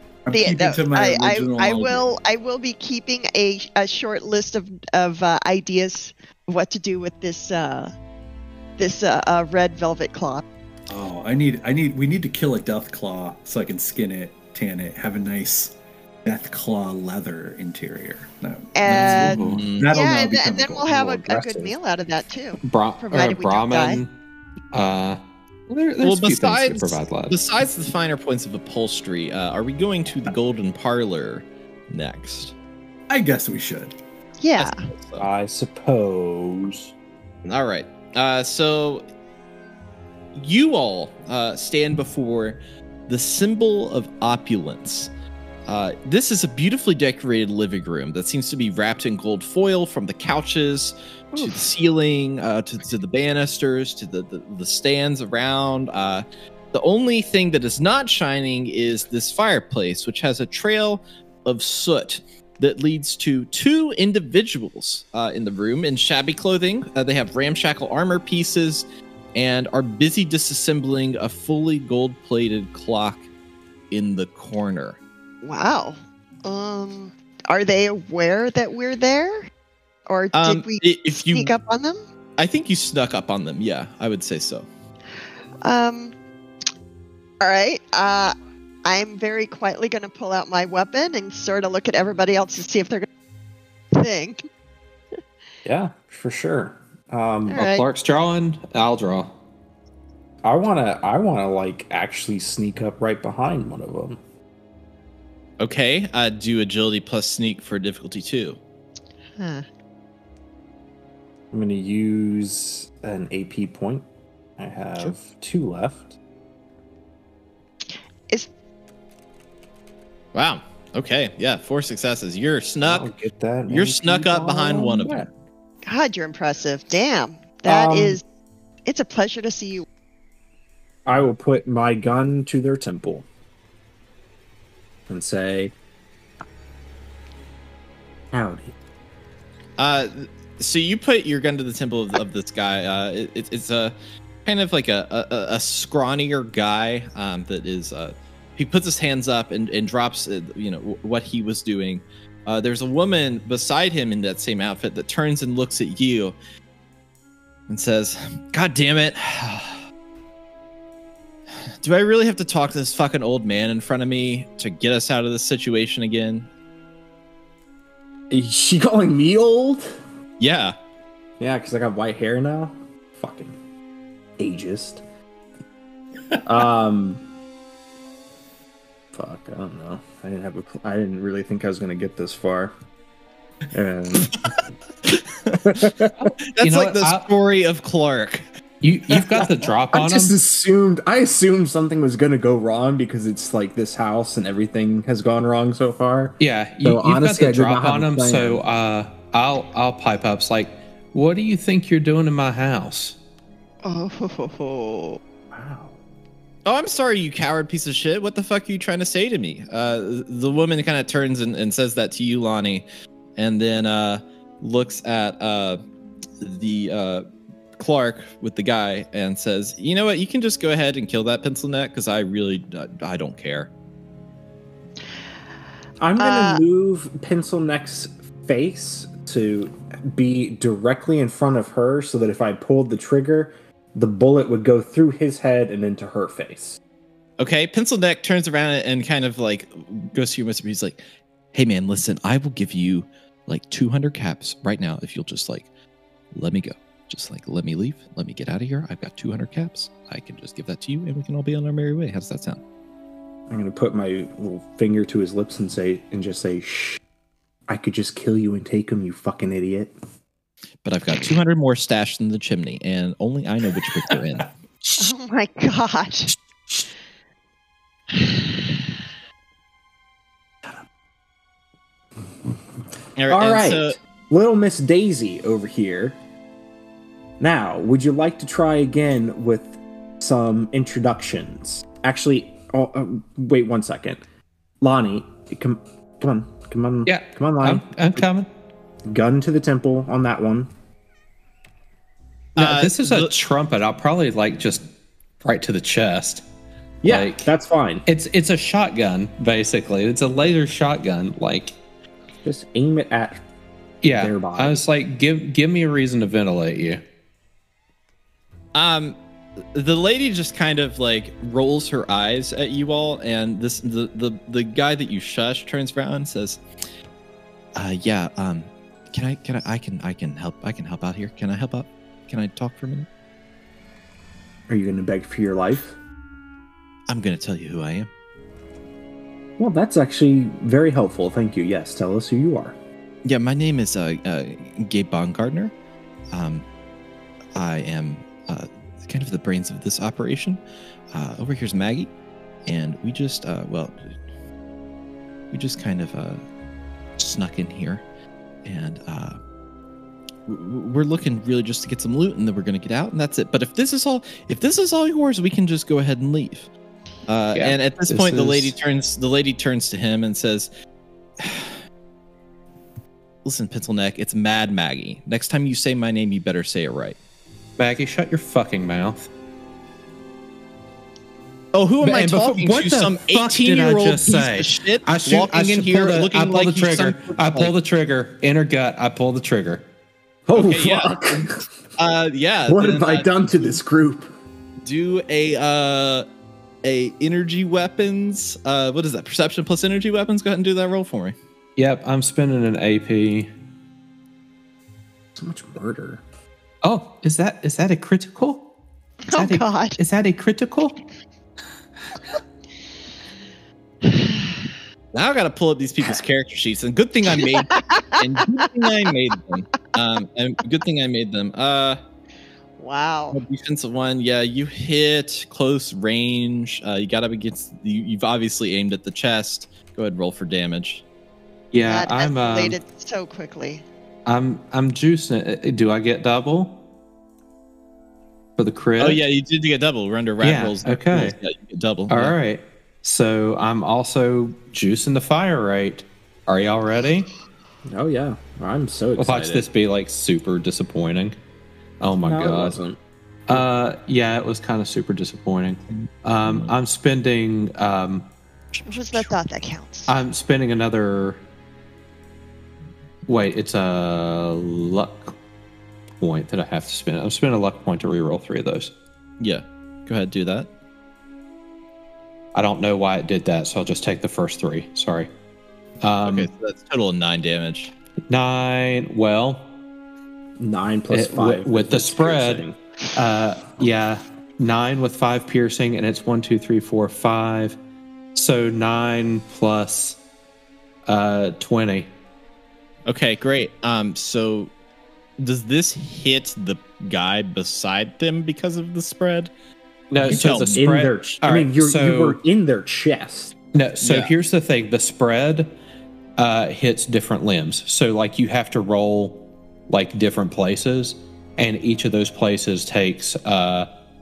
[SPEAKER 2] I
[SPEAKER 5] will be keeping a short list of ideas of what to do with this red velvet cloth.
[SPEAKER 2] Oh, we need to kill a death claw so I can skin it, tan it, have a nice death claw leather interior.
[SPEAKER 5] And then we'll have a good meal out of that too. Provided we don't die.
[SPEAKER 1] Besides the finer points of upholstery, are we going to the Golden Parlor next?
[SPEAKER 2] I guess we should.
[SPEAKER 5] Yeah.
[SPEAKER 3] I suppose.
[SPEAKER 1] All right. So you all stand before the symbol of opulence. This is a beautifully decorated living room that seems to be wrapped in gold foil from the couches to the ceiling, to the banisters, to the stands around. The only thing that is not shining is this fireplace, which has a trail of soot that leads to 2 individuals in the room in shabby clothing. They have ramshackle armor pieces and are busy disassembling a fully gold-plated clock in the corner.
[SPEAKER 5] Wow. Are they aware that we're there? Or did we sneak up on them?
[SPEAKER 1] I think you snuck up on them. Yeah, I would say so.
[SPEAKER 5] All right. I'm very quietly going to pull out my weapon and sort of look at everybody else to see if they're going to think.
[SPEAKER 3] Yeah, for sure.
[SPEAKER 5] Right.
[SPEAKER 4] Clark's drawing. I'll draw.
[SPEAKER 3] I wanna like actually sneak up right behind one of them.
[SPEAKER 1] Okay. Do agility plus sneak for difficulty 2.
[SPEAKER 5] Huh.
[SPEAKER 3] I'm going to use an AP point. I have 2 left.
[SPEAKER 1] Wow. Okay. Yeah. 4 successes. You're snuck.
[SPEAKER 3] I'll get that.
[SPEAKER 1] You're snuck up behind one of them.
[SPEAKER 5] God, you're impressive. Damn. That is. It's a pleasure to see you.
[SPEAKER 3] I will put my gun to their temple and say, howdy.
[SPEAKER 1] So you put your gun to the temple of this guy. It's a kind of like a scrawnier guy that is. He puts his hands up and drops what he was doing. There's a woman beside him in that same outfit that turns and looks at you and says, "God damn it! Do I really have to talk to this fucking old man in front of me to get us out of this situation again?"
[SPEAKER 3] Is she calling me old?
[SPEAKER 1] Yeah.
[SPEAKER 3] Yeah, because I got white hair now. Fucking ageist. Fuck, I don't know. I didn't really think I was gonna get this far. And
[SPEAKER 1] that's like the story of Clark.
[SPEAKER 4] You've got the drop on him.
[SPEAKER 3] I assumed something was gonna go wrong because it's like this house and everything has gone wrong so far.
[SPEAKER 4] Yeah, you've got the drop on him. So I'll pipe up. It's like, what do you think you're doing in my house?
[SPEAKER 5] Oh,
[SPEAKER 3] wow.
[SPEAKER 1] Oh, I'm sorry, you coward piece of shit. What the fuck are you trying to say to me? The woman kind of turns and says that to you, Lonnie, and then looks at the Clark with the guy and says, "You know what? You can just go ahead and kill that pencil neck because I really I don't care."
[SPEAKER 3] I'm gonna move Pencil Neck's face to be directly in front of her, so that if I pulled the trigger, the bullet would go through his head and into her face.
[SPEAKER 1] Okay, Pencil Neck turns around and kind of like goes to you, Mr. He's like, "Hey man, listen, I will give you like 200 caps right now if you'll just like let me go. Just like let me leave, let me get out of here. I've got 200 caps. I can just give that to you and we can all be on our merry way. How does that sound?"
[SPEAKER 3] I'm gonna put my little finger to his lips and just say, "Shh, I could just kill you and take him, you fucking idiot."
[SPEAKER 1] But I've got 200 more stashed in the chimney, and only I know which brick they're in.
[SPEAKER 5] Oh my god.
[SPEAKER 3] All right, so, little Miss Daisy over here. Now, would you like to try again with some introductions? Actually, wait 1 second. Lonnie, come on.
[SPEAKER 4] Yeah,
[SPEAKER 3] come on, Lonnie.
[SPEAKER 4] I'm coming.
[SPEAKER 3] Gun to the temple on that one.
[SPEAKER 4] No, this is a trumpet. I'll probably like just right to the chest.
[SPEAKER 3] Yeah,
[SPEAKER 4] like,
[SPEAKER 3] that's fine.
[SPEAKER 4] It's a shotgun, basically. It's a laser shotgun. Like,
[SPEAKER 3] just aim it at.
[SPEAKER 4] Yeah,
[SPEAKER 3] their body.
[SPEAKER 4] I was like, give me a reason to ventilate you.
[SPEAKER 1] The lady just kind of like rolls her eyes at you all, and the guy that you shush turns around and says, "Yeah, I can help out here. Can I help out? Can I talk for a minute?"
[SPEAKER 3] Are you going to beg for your life?
[SPEAKER 1] I'm going to tell you who I am.
[SPEAKER 3] Well, that's actually very helpful. Thank you. Yes, tell us who you are.
[SPEAKER 1] Yeah, my name is Gabe Baumgartner. I am kind of the brains of this operation. Over here's Maggie, and we just kind of snuck in here, and we're looking really just to get some loot, and then we're gonna get out, and that's it. But if this is all yours, we can just go ahead and leave. And at this point, the lady turns to him and says, "Listen, Pencil Neck, it's Mad Maggie. Next time you say my name, you better say it right."
[SPEAKER 4] Maggie, shut your fucking mouth.
[SPEAKER 1] Oh, who am I talking to? Some 18-year-old piece of shit walking in here looking like the trigger.
[SPEAKER 4] I pull the trigger. Inner gut. I pull the trigger.
[SPEAKER 3] Oh,
[SPEAKER 1] okay,
[SPEAKER 3] fuck.
[SPEAKER 1] Yeah.
[SPEAKER 3] What have I done to this group?
[SPEAKER 1] Do a energy weapons. What is that? Perception plus energy weapons. Go ahead and do that roll for me.
[SPEAKER 4] Yep, I'm spending an AP.
[SPEAKER 3] So much murder.
[SPEAKER 4] Oh, is that a critical?
[SPEAKER 5] God.
[SPEAKER 4] Is that a critical?
[SPEAKER 1] Now I got to pull up these people's character sheets, and good thing I made them. And good thing I made them.
[SPEAKER 5] Wow.
[SPEAKER 1] Defensive one, yeah, you hit close range. You got up against. You've obviously aimed at the chest. Go ahead, and roll for damage.
[SPEAKER 4] Yeah,
[SPEAKER 5] That
[SPEAKER 4] I'm
[SPEAKER 5] escalated so quickly.
[SPEAKER 4] I'm juicing. Do I get double for the crit?
[SPEAKER 1] Oh yeah, you did get double. We're under rat rolls.
[SPEAKER 4] Okay.
[SPEAKER 1] Yeah, you get double.
[SPEAKER 4] All right. So I'm also juicing the fire rate. Are y'all ready?
[SPEAKER 3] Oh yeah, I'm so excited.
[SPEAKER 4] Watch this be like super disappointing. Oh my god.
[SPEAKER 3] It wasn't.
[SPEAKER 4] Yeah, it was kind of super disappointing. I'm spending
[SPEAKER 5] It was the thought that counts.
[SPEAKER 4] I'm spending another. Wait, it's a luck point that I have to spend. I'm spending a luck point to reroll 3 of those.
[SPEAKER 1] Yeah, go ahead, do that.
[SPEAKER 4] I don't know why it did that, so I'll just take the first 3. Sorry.
[SPEAKER 1] Okay, so that's a total of 9 damage.
[SPEAKER 4] 9. Well,
[SPEAKER 3] 9 plus 5
[SPEAKER 4] with the spread. Yeah, 9 with 5 piercing, and it's 1, 2, 3, 4, 5. So 9 plus 20.
[SPEAKER 1] Okay, great. So does this hit the guy beside them because of the spread?
[SPEAKER 4] No, so the
[SPEAKER 3] in
[SPEAKER 4] spread.
[SPEAKER 3] their, you were in their chest.
[SPEAKER 4] No, so here's the thing: the spread hits different limbs. So like you have to roll like different places, and each of those places takes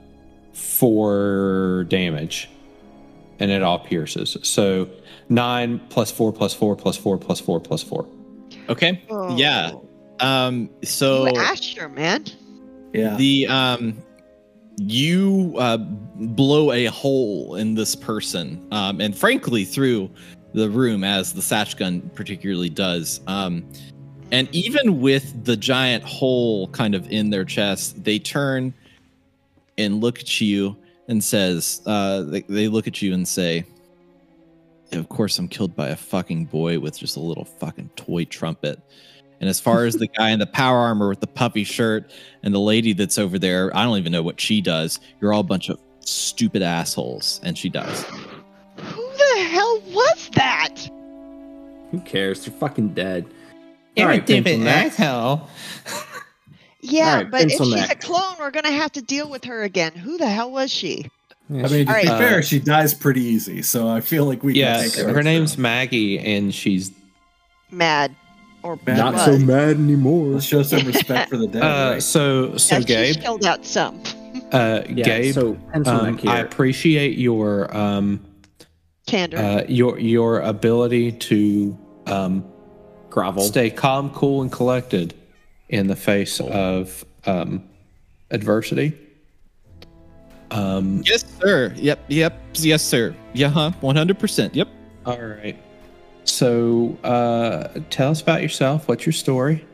[SPEAKER 4] 4 damage, and it all pierces. So 9 plus 4 plus 4 plus 4 plus 4 plus 4.
[SPEAKER 1] Okay.
[SPEAKER 5] Oh.
[SPEAKER 1] Yeah. So
[SPEAKER 5] You Asher, man.
[SPEAKER 2] Yeah.
[SPEAKER 1] the you blow a hole in this person, and frankly through the room, as the Satch gun particularly does. And even with the giant hole kind of in their chest, they turn and look at you and says, they look at you and say, of course I'm killed by a fucking boy with just a little fucking toy trumpet. And as far as the guy in the power armor with the puffy shirt and the lady that's over there, I don't even know what she does. You're all a bunch of stupid assholes. And she does.
[SPEAKER 5] Who the hell was that?
[SPEAKER 3] Who cares? They're fucking dead.
[SPEAKER 4] You're
[SPEAKER 3] All
[SPEAKER 4] a
[SPEAKER 3] right, Pencil
[SPEAKER 4] stupid
[SPEAKER 3] Neck.
[SPEAKER 4] asshole.
[SPEAKER 5] Yeah,
[SPEAKER 3] All right,
[SPEAKER 5] but if
[SPEAKER 3] Pencil
[SPEAKER 5] she's
[SPEAKER 3] Neck.
[SPEAKER 5] a clone, we're going to have to deal with her again. Who the hell was she?
[SPEAKER 2] I mean, to be
[SPEAKER 5] Alright.
[SPEAKER 2] fair, she dies pretty easy, so I feel like we
[SPEAKER 4] Yeah,
[SPEAKER 2] can take
[SPEAKER 4] her name's Maggie, and she's
[SPEAKER 5] Mad. Or
[SPEAKER 2] Mad.
[SPEAKER 3] Not
[SPEAKER 5] was.
[SPEAKER 3] so mad anymore.
[SPEAKER 2] Let's show some respect for the dead. Right?
[SPEAKER 4] so
[SPEAKER 5] Yeah, she's
[SPEAKER 4] Gabe.
[SPEAKER 5] killed out some.
[SPEAKER 3] Yeah,
[SPEAKER 4] Gabe,
[SPEAKER 3] so Pencil Neck here.
[SPEAKER 4] I appreciate your
[SPEAKER 5] Candor.
[SPEAKER 4] your ability to
[SPEAKER 3] Grovel.
[SPEAKER 4] stay calm, cool, and collected in the face of adversity.
[SPEAKER 1] Yes, sir. Yep. Yes, sir. Yeah, 100%. Yep.
[SPEAKER 4] All right. So, tell us about yourself. What's your story?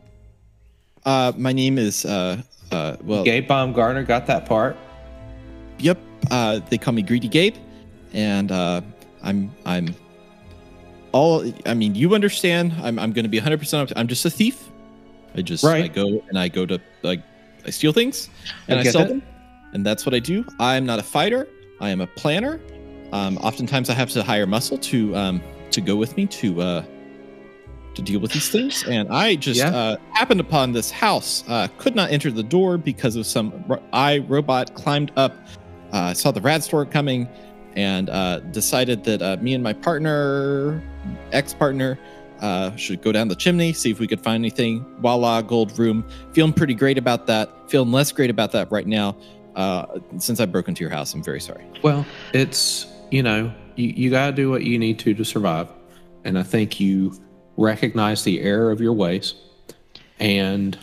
[SPEAKER 1] My name is well,
[SPEAKER 4] Gabe Baumgartner, got that part.
[SPEAKER 1] Yep. They call me Greedy Gabe, and I'm all. I mean, you understand. I'm going to be 100%. I'm just a thief. I
[SPEAKER 4] Right.
[SPEAKER 1] I go to like I steal things and I
[SPEAKER 4] get
[SPEAKER 1] sell
[SPEAKER 4] it.
[SPEAKER 1] them, and that's what I do. I am not a fighter. I am a planner. Oftentimes I have to hire muscle to go with me to deal with these things, and I just happened upon this house. Could not enter the door because of some iRobot climbed up. Saw the rad store coming, and decided that me and my ex-partner, should go down the chimney, see if we could find anything. Voila, gold room. Feeling pretty great about that. Feeling less great about that right now. Since I broke into your house, I'm very sorry.
[SPEAKER 4] Well, it's, you got to do what you need to survive. And I think you recognize the error of your ways. And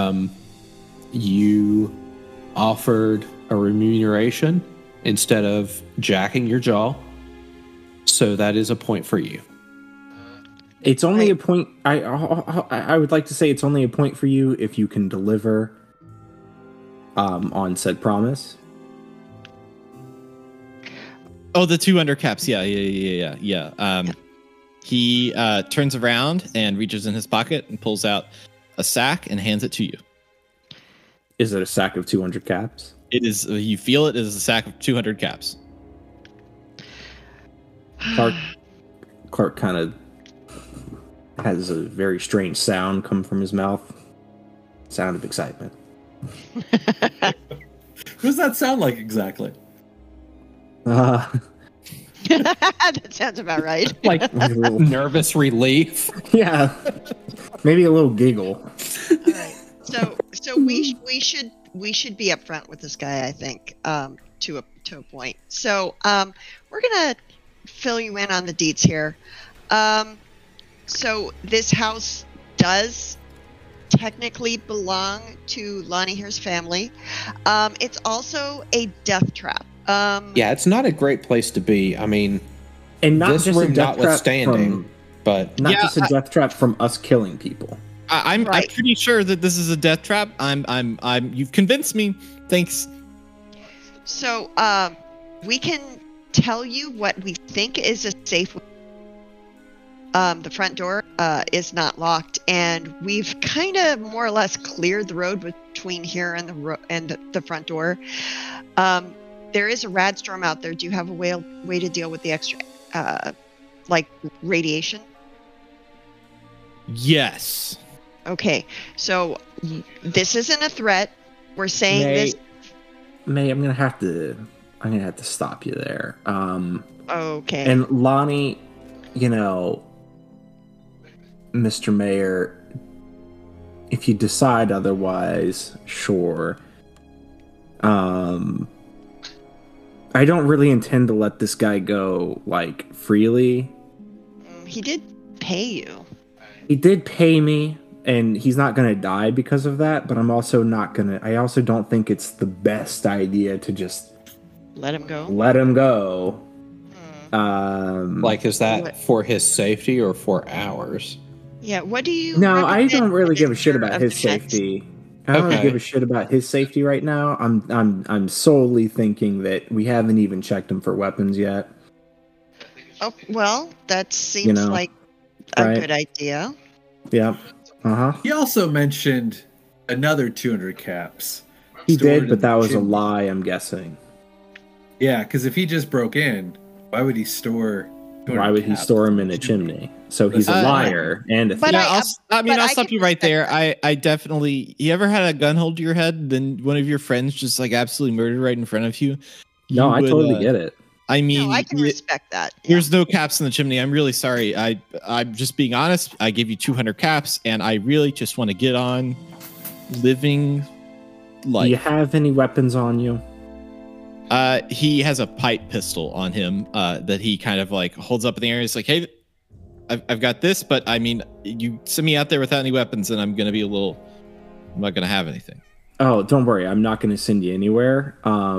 [SPEAKER 4] you offered a remuneration instead of jacking your jaw. So that is a point for you.
[SPEAKER 3] It's only a point. I would like to say it's only a point for you if you can deliver on said promise.
[SPEAKER 1] Oh, the 2 undercaps. Yeah. He turns around and reaches in his pocket and pulls out a sack and hands it to you.
[SPEAKER 3] Is it a sack of 200 caps?
[SPEAKER 1] It is. You feel it is a sack of 200 caps.
[SPEAKER 3] Clark kind of has a very strange sound come from his mouth. Sound of excitement.
[SPEAKER 2] What does that sound like exactly?
[SPEAKER 5] That sounds about right.
[SPEAKER 3] Like a little,
[SPEAKER 4] Nervous relief.
[SPEAKER 3] yeah, maybe a little giggle.
[SPEAKER 5] All right. So we should be upfront with this guy, I think, to a point. So we're gonna fill you in on the deets here. So this house does technically belong to Lonnie Here's family. It's also a death trap.
[SPEAKER 4] Yeah, it's not a great place to be. I mean,
[SPEAKER 3] And not
[SPEAKER 4] this
[SPEAKER 3] just a
[SPEAKER 4] room
[SPEAKER 3] death trap
[SPEAKER 4] notwithstanding,
[SPEAKER 3] from,
[SPEAKER 4] but
[SPEAKER 3] not just a death trap from us killing people.
[SPEAKER 1] I'm
[SPEAKER 5] Right.
[SPEAKER 1] pretty sure that this is a death trap. I'm you've convinced me. Thanks.
[SPEAKER 5] So we can tell you what we think is a safe. The front door is not locked, and we've kind of more or less cleared the road between here and the front door. There is a rad storm out there. Do you have a way to deal with the extra, like radiation?
[SPEAKER 1] Yes.
[SPEAKER 5] Okay, so this isn't a threat. We're saying this.
[SPEAKER 3] May, I'm gonna have to stop you there.
[SPEAKER 5] Okay.
[SPEAKER 3] And Lonnie, Mr. Mayor, if you decide otherwise, sure. I don't really intend to let this guy go, like, freely.
[SPEAKER 5] He did pay you.
[SPEAKER 3] He did pay me, and he's not going to die because of that, but I'm also not going to... I also don't think it's the best idea to just...
[SPEAKER 5] Let him go?
[SPEAKER 3] Let him go.
[SPEAKER 4] Like, is that for his safety or for ours?
[SPEAKER 5] Yeah, what do you...
[SPEAKER 3] No, I don't really
[SPEAKER 5] recommend
[SPEAKER 3] give a shit
[SPEAKER 5] for
[SPEAKER 3] about
[SPEAKER 5] a
[SPEAKER 3] his
[SPEAKER 5] defense?
[SPEAKER 3] safety. I don't really
[SPEAKER 4] Okay.
[SPEAKER 3] give a shit about his safety right now. I'm solely thinking that we haven't even checked him for weapons yet.
[SPEAKER 5] Oh, well, that seems
[SPEAKER 3] know,
[SPEAKER 5] like a
[SPEAKER 3] right?
[SPEAKER 5] good idea.
[SPEAKER 3] Yep. Uh-huh.
[SPEAKER 2] He also mentioned another 200 caps.
[SPEAKER 3] He
[SPEAKER 2] stored
[SPEAKER 3] did,
[SPEAKER 2] in
[SPEAKER 3] but that
[SPEAKER 2] the
[SPEAKER 3] was a
[SPEAKER 2] chimney.
[SPEAKER 3] lie, I'm guessing.
[SPEAKER 2] Yeah, because if he just broke in, why would he store? 200
[SPEAKER 3] Why would he
[SPEAKER 2] caps
[SPEAKER 3] store him in a chimney? So he's a
[SPEAKER 1] Uh,
[SPEAKER 3] liar and a thief.
[SPEAKER 5] But
[SPEAKER 1] Yeah,
[SPEAKER 5] I
[SPEAKER 1] I'll
[SPEAKER 5] can
[SPEAKER 1] stop you right
[SPEAKER 5] respect
[SPEAKER 1] there.
[SPEAKER 5] that.
[SPEAKER 1] I definitely. You ever had a gun hold to your head, then one of your friends just like absolutely murdered right in front of you?
[SPEAKER 3] No,
[SPEAKER 1] You
[SPEAKER 3] I
[SPEAKER 1] would,
[SPEAKER 3] totally get it.
[SPEAKER 1] I mean,
[SPEAKER 5] No, I can respect that. Yeah.
[SPEAKER 1] there's no caps in the chimney. I'm really sorry. I'm just being honest. I gave you 200 caps, and I really just want to get on living life.
[SPEAKER 3] Do you have any weapons on you?
[SPEAKER 1] He has a pipe pistol on him that he kind of like holds up in the air. He's like, "Hey, I've got this, but I mean, you send me out there without any weapons, and I'm gonna be I'm not gonna have anything."
[SPEAKER 3] Oh, don't worry. I'm not going to send you anywhere.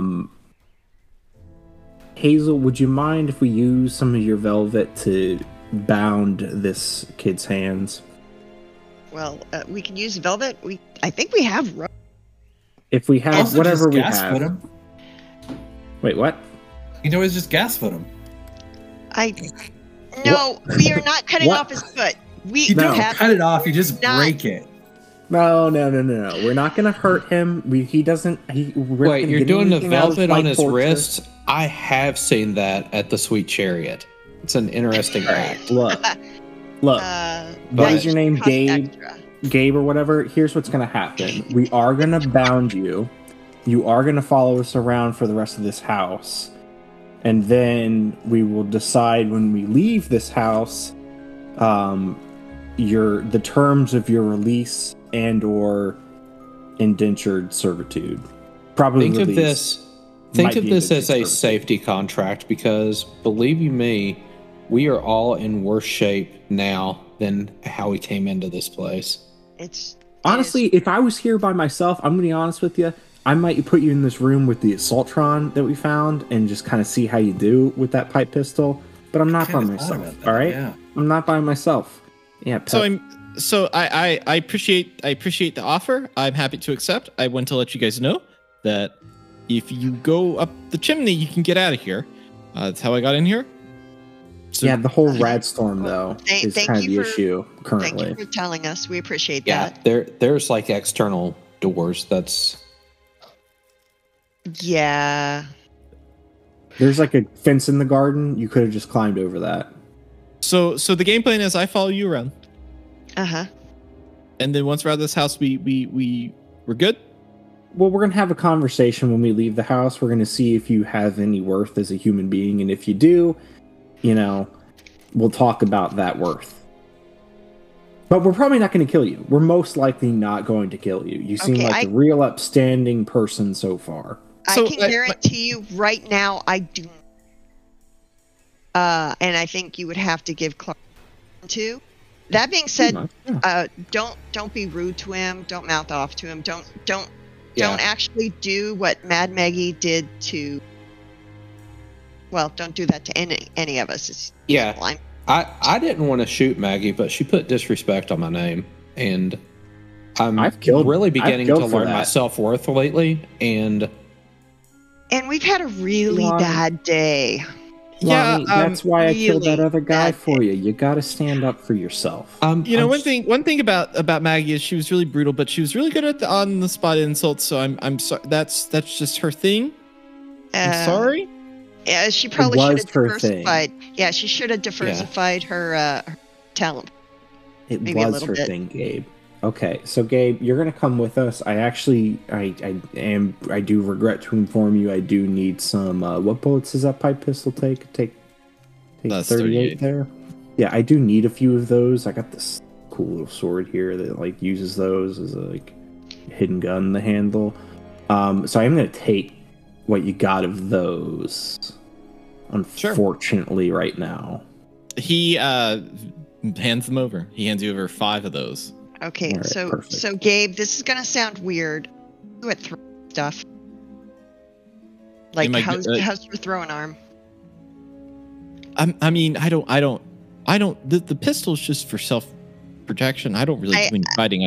[SPEAKER 3] Hazel, would you mind if we use some of your velvet to bound this kid's hands?
[SPEAKER 5] Well, we can use velvet. I think we have rope.
[SPEAKER 3] If we have
[SPEAKER 2] Also,
[SPEAKER 3] whatever
[SPEAKER 2] just
[SPEAKER 3] we
[SPEAKER 2] gas
[SPEAKER 3] have.
[SPEAKER 2] foot him.
[SPEAKER 3] Wait, what?
[SPEAKER 2] You can always just gas foot him.
[SPEAKER 5] No, we are not cutting
[SPEAKER 3] What?
[SPEAKER 5] off his foot. We
[SPEAKER 2] You don't
[SPEAKER 5] have
[SPEAKER 2] cut it off. You just
[SPEAKER 5] not-
[SPEAKER 2] break it.
[SPEAKER 3] No. We're not going to hurt him. He doesn't. We're
[SPEAKER 4] Wait,
[SPEAKER 3] not
[SPEAKER 4] you're
[SPEAKER 3] gonna get
[SPEAKER 4] doing the
[SPEAKER 3] anything out of
[SPEAKER 4] velvet
[SPEAKER 3] light
[SPEAKER 4] on his
[SPEAKER 3] torture.
[SPEAKER 4] wrist? I have seen that at the Sweet Chariot. It's an interesting act.
[SPEAKER 3] Look. What
[SPEAKER 5] that
[SPEAKER 3] is your name,
[SPEAKER 5] cost
[SPEAKER 3] Gabe?
[SPEAKER 5] extra.
[SPEAKER 3] Gabe or whatever. Here's what's going to happen. We are going to bound you. You are going to follow us around for the rest of this house. And then we will decide when we leave this house the terms of your release and or indentured servitude. Probably
[SPEAKER 4] Think of
[SPEAKER 3] release.
[SPEAKER 4] this. Think
[SPEAKER 3] Might
[SPEAKER 4] of
[SPEAKER 3] be
[SPEAKER 4] this as a
[SPEAKER 3] indentured servitude.
[SPEAKER 4] safety contract because, believe you me, we are all in worse shape now than how we came into this place.
[SPEAKER 3] Honestly, if I was here by myself, I'm going to be honest with you. I might put you in this room with the Assaultron that we found and just kind of see how you do with that pipe pistol. But I'm not by
[SPEAKER 2] Kinda thought about
[SPEAKER 3] myself.
[SPEAKER 2] that,
[SPEAKER 3] All right,
[SPEAKER 2] yeah.
[SPEAKER 3] I'm not by myself. Yeah.
[SPEAKER 1] I appreciate the offer. I'm happy to accept. I want to let you guys know that if you go up the chimney, you can get out of here. That's how I got in here. So,
[SPEAKER 3] Yeah, the whole rad storm though is
[SPEAKER 5] thank
[SPEAKER 3] kind of
[SPEAKER 5] you
[SPEAKER 3] the
[SPEAKER 5] for-
[SPEAKER 3] issue
[SPEAKER 5] Thank
[SPEAKER 3] currently.
[SPEAKER 5] you for telling us. We appreciate
[SPEAKER 4] Yeah,
[SPEAKER 5] that.
[SPEAKER 4] there's like external doors. That's
[SPEAKER 5] Yeah.
[SPEAKER 3] There's like a fence in the garden. You could have just climbed over that.
[SPEAKER 1] So the game plan is I follow you around,
[SPEAKER 5] Uh-huh.
[SPEAKER 1] and then once we're out of this house, we're good.
[SPEAKER 3] Well, we're gonna have a conversation when we leave the house. We're gonna see if you have any worth as a human being, and if you do, we'll talk about that worth. But we're probably not going to kill you. We're most likely not going to kill you. You seem
[SPEAKER 5] Okay,
[SPEAKER 3] like a real upstanding person so far.
[SPEAKER 1] So,
[SPEAKER 5] I can guarantee you right now I do. And I think you would have to give Clark too. That being said,
[SPEAKER 3] Yeah.
[SPEAKER 5] don't be rude to him. Don't mouth off to him. Don't
[SPEAKER 4] Yeah.
[SPEAKER 5] actually do what Mad Maggie did to. Well, don't do that to any of us.
[SPEAKER 4] yeah.
[SPEAKER 5] I'm-
[SPEAKER 4] I didn't want to shoot Maggie, but she put disrespect on my name, and I'm
[SPEAKER 3] I've killed
[SPEAKER 4] to
[SPEAKER 3] for
[SPEAKER 4] learn
[SPEAKER 3] that.
[SPEAKER 4] my self-worth lately. And
[SPEAKER 5] And we've had a really
[SPEAKER 3] Lonnie.
[SPEAKER 5] bad day.
[SPEAKER 3] Lonnie, that's why I killed that
[SPEAKER 5] really
[SPEAKER 3] other guy
[SPEAKER 5] bad
[SPEAKER 3] for you. You got to stand up for yourself.
[SPEAKER 1] One thing about Maggie is she was really brutal, but she was really good at the on the spot insults. So I'm sorry. That's just her thing. I'm sorry.
[SPEAKER 5] Yeah, she probably
[SPEAKER 3] was
[SPEAKER 5] should have
[SPEAKER 3] her thing.
[SPEAKER 5] diversified. Yeah, she should have diversified her talent.
[SPEAKER 3] It
[SPEAKER 5] maybe a
[SPEAKER 3] was
[SPEAKER 5] little
[SPEAKER 3] her
[SPEAKER 5] bit.
[SPEAKER 3] thing, Gabe. Okay, so Gabe, you're gonna come with us. I do regret to inform you. I do need some. What bullets does that pipe pistol take? Take
[SPEAKER 1] That's
[SPEAKER 3] 38 there. Yeah, I do need a few of those. I got this cool little sword here that like uses those as a hidden gun in the handle. So I'm gonna take what you got of those. Unfortunately, right now.
[SPEAKER 1] He hands them over. He hands you over 5 of those.
[SPEAKER 5] Okay,
[SPEAKER 3] Right,
[SPEAKER 5] so
[SPEAKER 3] perfect.
[SPEAKER 5] so Gabe, this is gonna sound weird. You would throw stuff. Like
[SPEAKER 1] might
[SPEAKER 5] how's
[SPEAKER 1] get-
[SPEAKER 5] your throwing arm?
[SPEAKER 1] I mean, I don't. The pistol's just for self protection. I don't really do any fighting.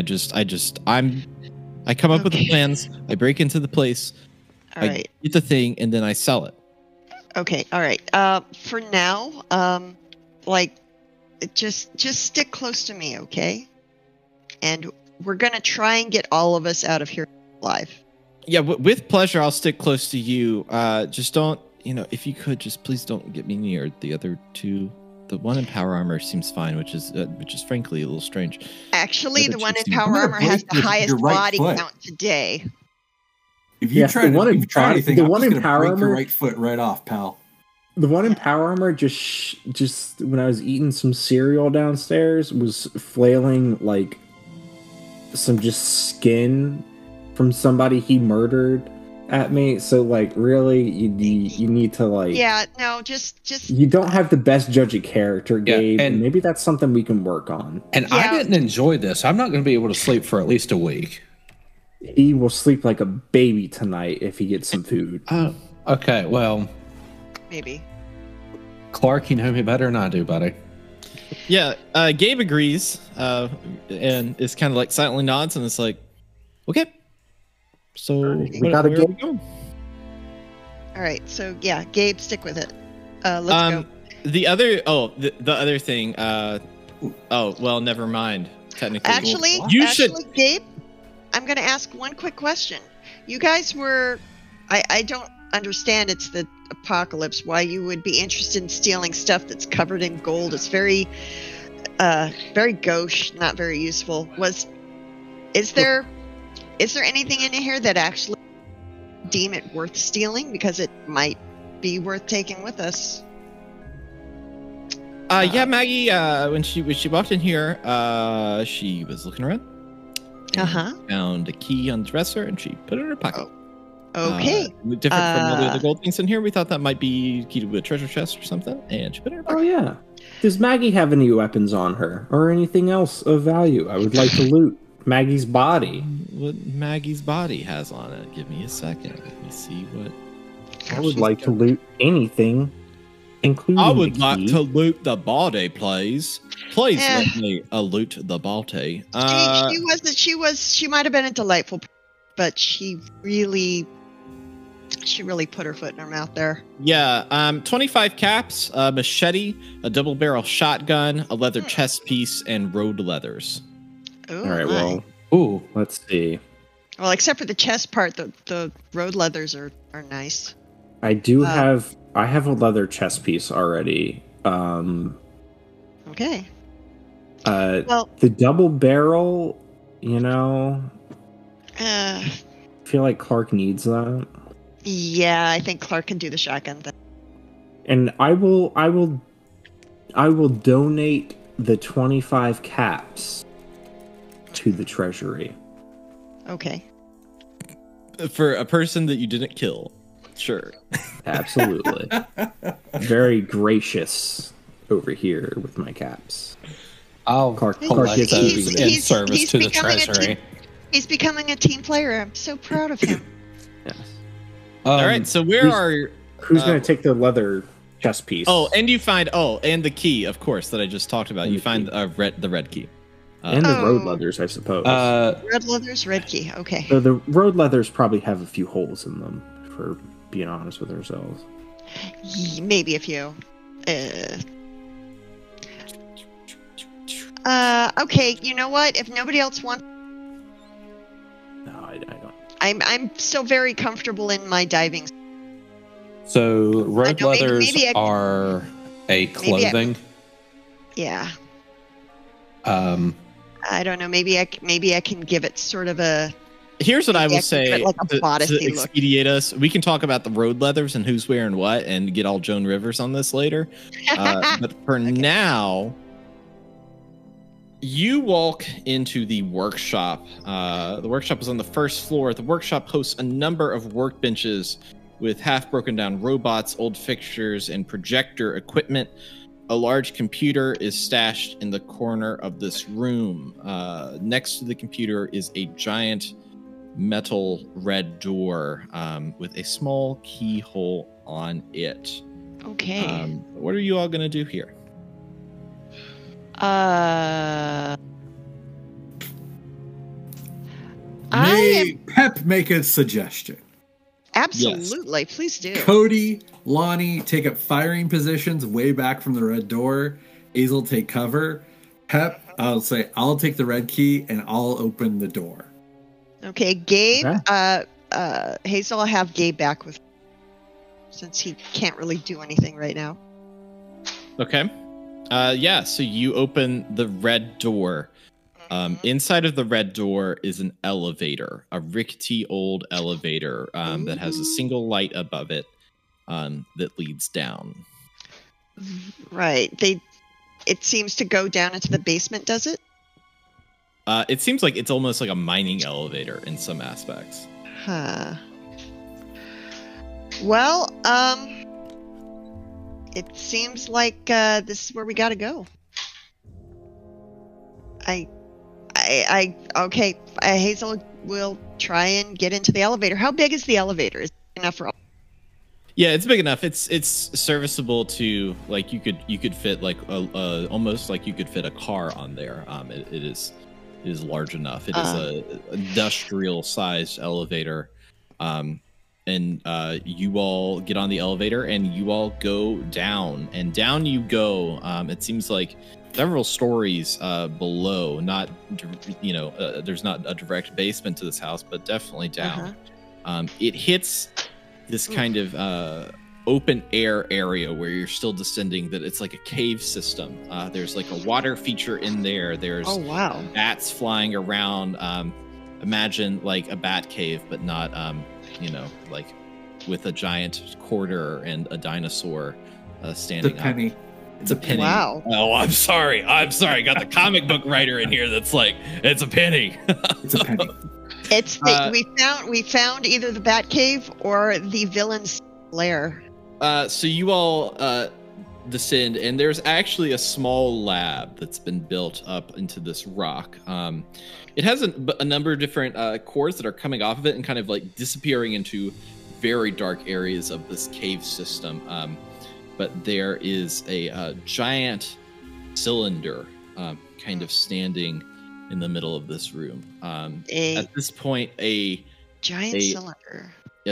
[SPEAKER 1] I come up with the
[SPEAKER 5] Okay.
[SPEAKER 1] plans. I break into the place.
[SPEAKER 5] All
[SPEAKER 1] I
[SPEAKER 5] right.
[SPEAKER 1] get the thing, and then I sell it.
[SPEAKER 5] Okay. All right. For now, like, just stick close to me, okay? And we're gonna try and get all of us out of here alive.
[SPEAKER 1] Yeah, with pleasure. I'll stick close to you. Just don't. If you could, just please don't get me near the other 2. The one in power armor seems fine, which is frankly a little strange.
[SPEAKER 5] Actually, the one in
[SPEAKER 1] I'm
[SPEAKER 5] power
[SPEAKER 2] gonna
[SPEAKER 5] armor has
[SPEAKER 2] break
[SPEAKER 5] the
[SPEAKER 2] your
[SPEAKER 5] highest
[SPEAKER 2] right
[SPEAKER 5] body
[SPEAKER 2] foot.
[SPEAKER 5] count today.
[SPEAKER 2] If you
[SPEAKER 3] Yeah,
[SPEAKER 2] try
[SPEAKER 3] the one in
[SPEAKER 2] anything,
[SPEAKER 3] the
[SPEAKER 2] I'm
[SPEAKER 3] one
[SPEAKER 2] just
[SPEAKER 3] in
[SPEAKER 2] gonna
[SPEAKER 3] power
[SPEAKER 2] break your
[SPEAKER 3] armor-
[SPEAKER 2] right foot right off, pal.
[SPEAKER 3] The one in power armor just when I was eating some cereal downstairs was flailing like some just skin from somebody he murdered at me. So like really you need to like
[SPEAKER 5] Yeah. No. Just.
[SPEAKER 3] you don't have the best judge of character,
[SPEAKER 4] Yeah,
[SPEAKER 3] Gabe,
[SPEAKER 4] and-
[SPEAKER 3] and maybe that's something we can work on.
[SPEAKER 4] And
[SPEAKER 5] Yeah.
[SPEAKER 4] I didn't enjoy this. I'm not going to be able to sleep for at least a week.
[SPEAKER 3] He will sleep like a baby tonight if he gets some food.
[SPEAKER 4] Oh, okay. Well,
[SPEAKER 5] Maybe.
[SPEAKER 4] Clark, you know me better than I do, buddy.
[SPEAKER 1] Yeah, Gabe agrees, and is kind of like silently nods, and it's like, okay. So
[SPEAKER 3] We gotta
[SPEAKER 1] where are
[SPEAKER 3] get-
[SPEAKER 1] we going?
[SPEAKER 5] All right. So yeah, Gabe, stick with it. Let's go.
[SPEAKER 1] The other thing. Well, never mind. Technically,
[SPEAKER 5] Actually,
[SPEAKER 1] you should.
[SPEAKER 5] Gabe, I'm going to ask one quick question. You guys were, I don't understand. It's the apocalypse. Why you would be interested in stealing stuff that's covered in gold? It's very gauche, not very useful. Is there anything in here that actually deem it worth stealing? Because it might be worth taking with us.
[SPEAKER 1] Yeah, Maggie. When she walked in here, she was looking around. and Found a key on the dresser, and she put it in her pocket.
[SPEAKER 5] Okay.
[SPEAKER 1] Different from all the other gold things in here. We thought that might be key to a treasure chest or something, and she put it in her
[SPEAKER 3] Oh
[SPEAKER 1] pocket.
[SPEAKER 3] yeah. Does Maggie have any weapons on her or anything else of value? I would like to loot Maggie's body.
[SPEAKER 1] What Maggie's body has on it? Give me a second. Let me see what.
[SPEAKER 3] I would like to loot anything, including
[SPEAKER 1] I would
[SPEAKER 3] the
[SPEAKER 1] like
[SPEAKER 3] key.
[SPEAKER 1] to loot the body, please. Please
[SPEAKER 5] Eh.
[SPEAKER 1] let me loot the body.
[SPEAKER 5] She might have been a delightful, but she really put her foot in her mouth there.
[SPEAKER 1] Yeah, 25 caps, a machete, a double barrel shotgun, a leather chest piece, and road leathers.
[SPEAKER 5] Oh,
[SPEAKER 3] All right,
[SPEAKER 5] my.
[SPEAKER 3] well,
[SPEAKER 4] Ooh,
[SPEAKER 3] let's see.
[SPEAKER 5] Well, except for the chest part, the road leathers are nice.
[SPEAKER 3] I do have a leather chest piece already.
[SPEAKER 5] Okay.
[SPEAKER 3] The double barrel, I feel like Clark needs that.
[SPEAKER 5] Yeah, I think Clark can do the shotgun thing.
[SPEAKER 3] And I will donate the 25 caps to the treasury.
[SPEAKER 5] Okay.
[SPEAKER 1] For a person that you didn't kill. Sure.
[SPEAKER 3] Absolutely. Very gracious over here with my caps.
[SPEAKER 4] I'll
[SPEAKER 3] Clark
[SPEAKER 4] collect
[SPEAKER 3] gets
[SPEAKER 4] those
[SPEAKER 3] over
[SPEAKER 4] in
[SPEAKER 3] here.
[SPEAKER 4] service to the
[SPEAKER 5] becoming a
[SPEAKER 4] treasury.
[SPEAKER 5] He's becoming a team player. I'm so proud of him.
[SPEAKER 3] Yes.
[SPEAKER 1] All right, so where are...
[SPEAKER 3] Who's going to take the leather chest piece?
[SPEAKER 1] Oh, and you find... Oh, and the key, of course, that I just talked about.
[SPEAKER 3] And
[SPEAKER 1] You
[SPEAKER 3] the
[SPEAKER 1] find
[SPEAKER 3] key.
[SPEAKER 1] the red key.
[SPEAKER 3] and the road
[SPEAKER 5] Oh.
[SPEAKER 3] leathers, I suppose.
[SPEAKER 5] Red leathers, red key. Okay.
[SPEAKER 3] So the road leathers probably have a few holes in them, for being honest with ourselves.
[SPEAKER 5] Maybe a few. Okay, you know what? If nobody else wants,
[SPEAKER 3] No, I don't.
[SPEAKER 5] I'm still very comfortable in my diving.
[SPEAKER 4] So road
[SPEAKER 5] know, maybe-
[SPEAKER 4] leathers
[SPEAKER 5] maybe I-
[SPEAKER 4] are a clothing.
[SPEAKER 5] Yeah.
[SPEAKER 4] I
[SPEAKER 5] don't know. Maybe I can give it sort of a.
[SPEAKER 1] Here's what I
[SPEAKER 5] Maybe
[SPEAKER 1] will
[SPEAKER 5] I can
[SPEAKER 1] say
[SPEAKER 5] give it like a
[SPEAKER 1] to
[SPEAKER 5] bodysy look.
[SPEAKER 1] expedite us. We can talk about the road leathers and who's wearing what and get all Joan Rivers on this later. But for now, you walk into the workshop. The workshop is on the first floor. The workshop hosts a number of workbenches with half broken down robots, old fixtures, and projector equipment. A large computer is stashed in the corner of this room. Next to the computer is a giant metal red door with a small keyhole on it.
[SPEAKER 5] Okay.
[SPEAKER 1] What are you all going to do here?
[SPEAKER 2] Pep make a suggestion.
[SPEAKER 5] Absolutely, yes. Please do.
[SPEAKER 2] Cody, Lonnie take up firing positions way back from the red door. Hazel take cover. Pep, I'll say I'll take the red key and I'll open the door.
[SPEAKER 5] Okay, Gabe. Okay. Hazel, I'll have Gabe back with, since he can't really do anything right now.
[SPEAKER 1] Okay. Yeah. So you open the red door. Inside of the red door is an elevator, a rickety old elevator that has a single light above it that leads down.
[SPEAKER 5] Right. It seems to go down into the basement, does it?
[SPEAKER 1] It seems like it's almost like a mining elevator in some aspects.
[SPEAKER 5] Huh. Well, it seems like this is where we got to go. Okay. Hazel will try and get into the elevator. How big is the elevator? Is it enough for all?
[SPEAKER 1] Yeah, it's big enough. It's serviceable to, like, you could fit like almost like you could fit a car on there. It is large enough. It is a industrial sized elevator. And you all get on the elevator and you all go down, and down you go. It seems like several stories below. Not, there's not a direct basement to this house, but definitely down. It hits this kind of open air area where you're still descending. That it's like a cave system. There's like a water feature in there. There's bats flying around. Imagine like a bat cave, but not like with a giant quarter and a dinosaur standing
[SPEAKER 2] up. Penny.
[SPEAKER 1] It's a penny.
[SPEAKER 5] Wow.
[SPEAKER 1] Oh, I'm sorry. Got the comic book writer in here that's like, it's a penny.
[SPEAKER 2] It's a penny.
[SPEAKER 5] It's we found either the Bat Cave or the villain's lair.
[SPEAKER 1] So you all descend, and there's actually a small lab that's been built up into this rock. It has a number of different cores that are coming off of it and kind of like disappearing into very dark areas of this cave system. But there is a giant cylinder kind of standing in the middle of this room. At this point, a giant cylinder.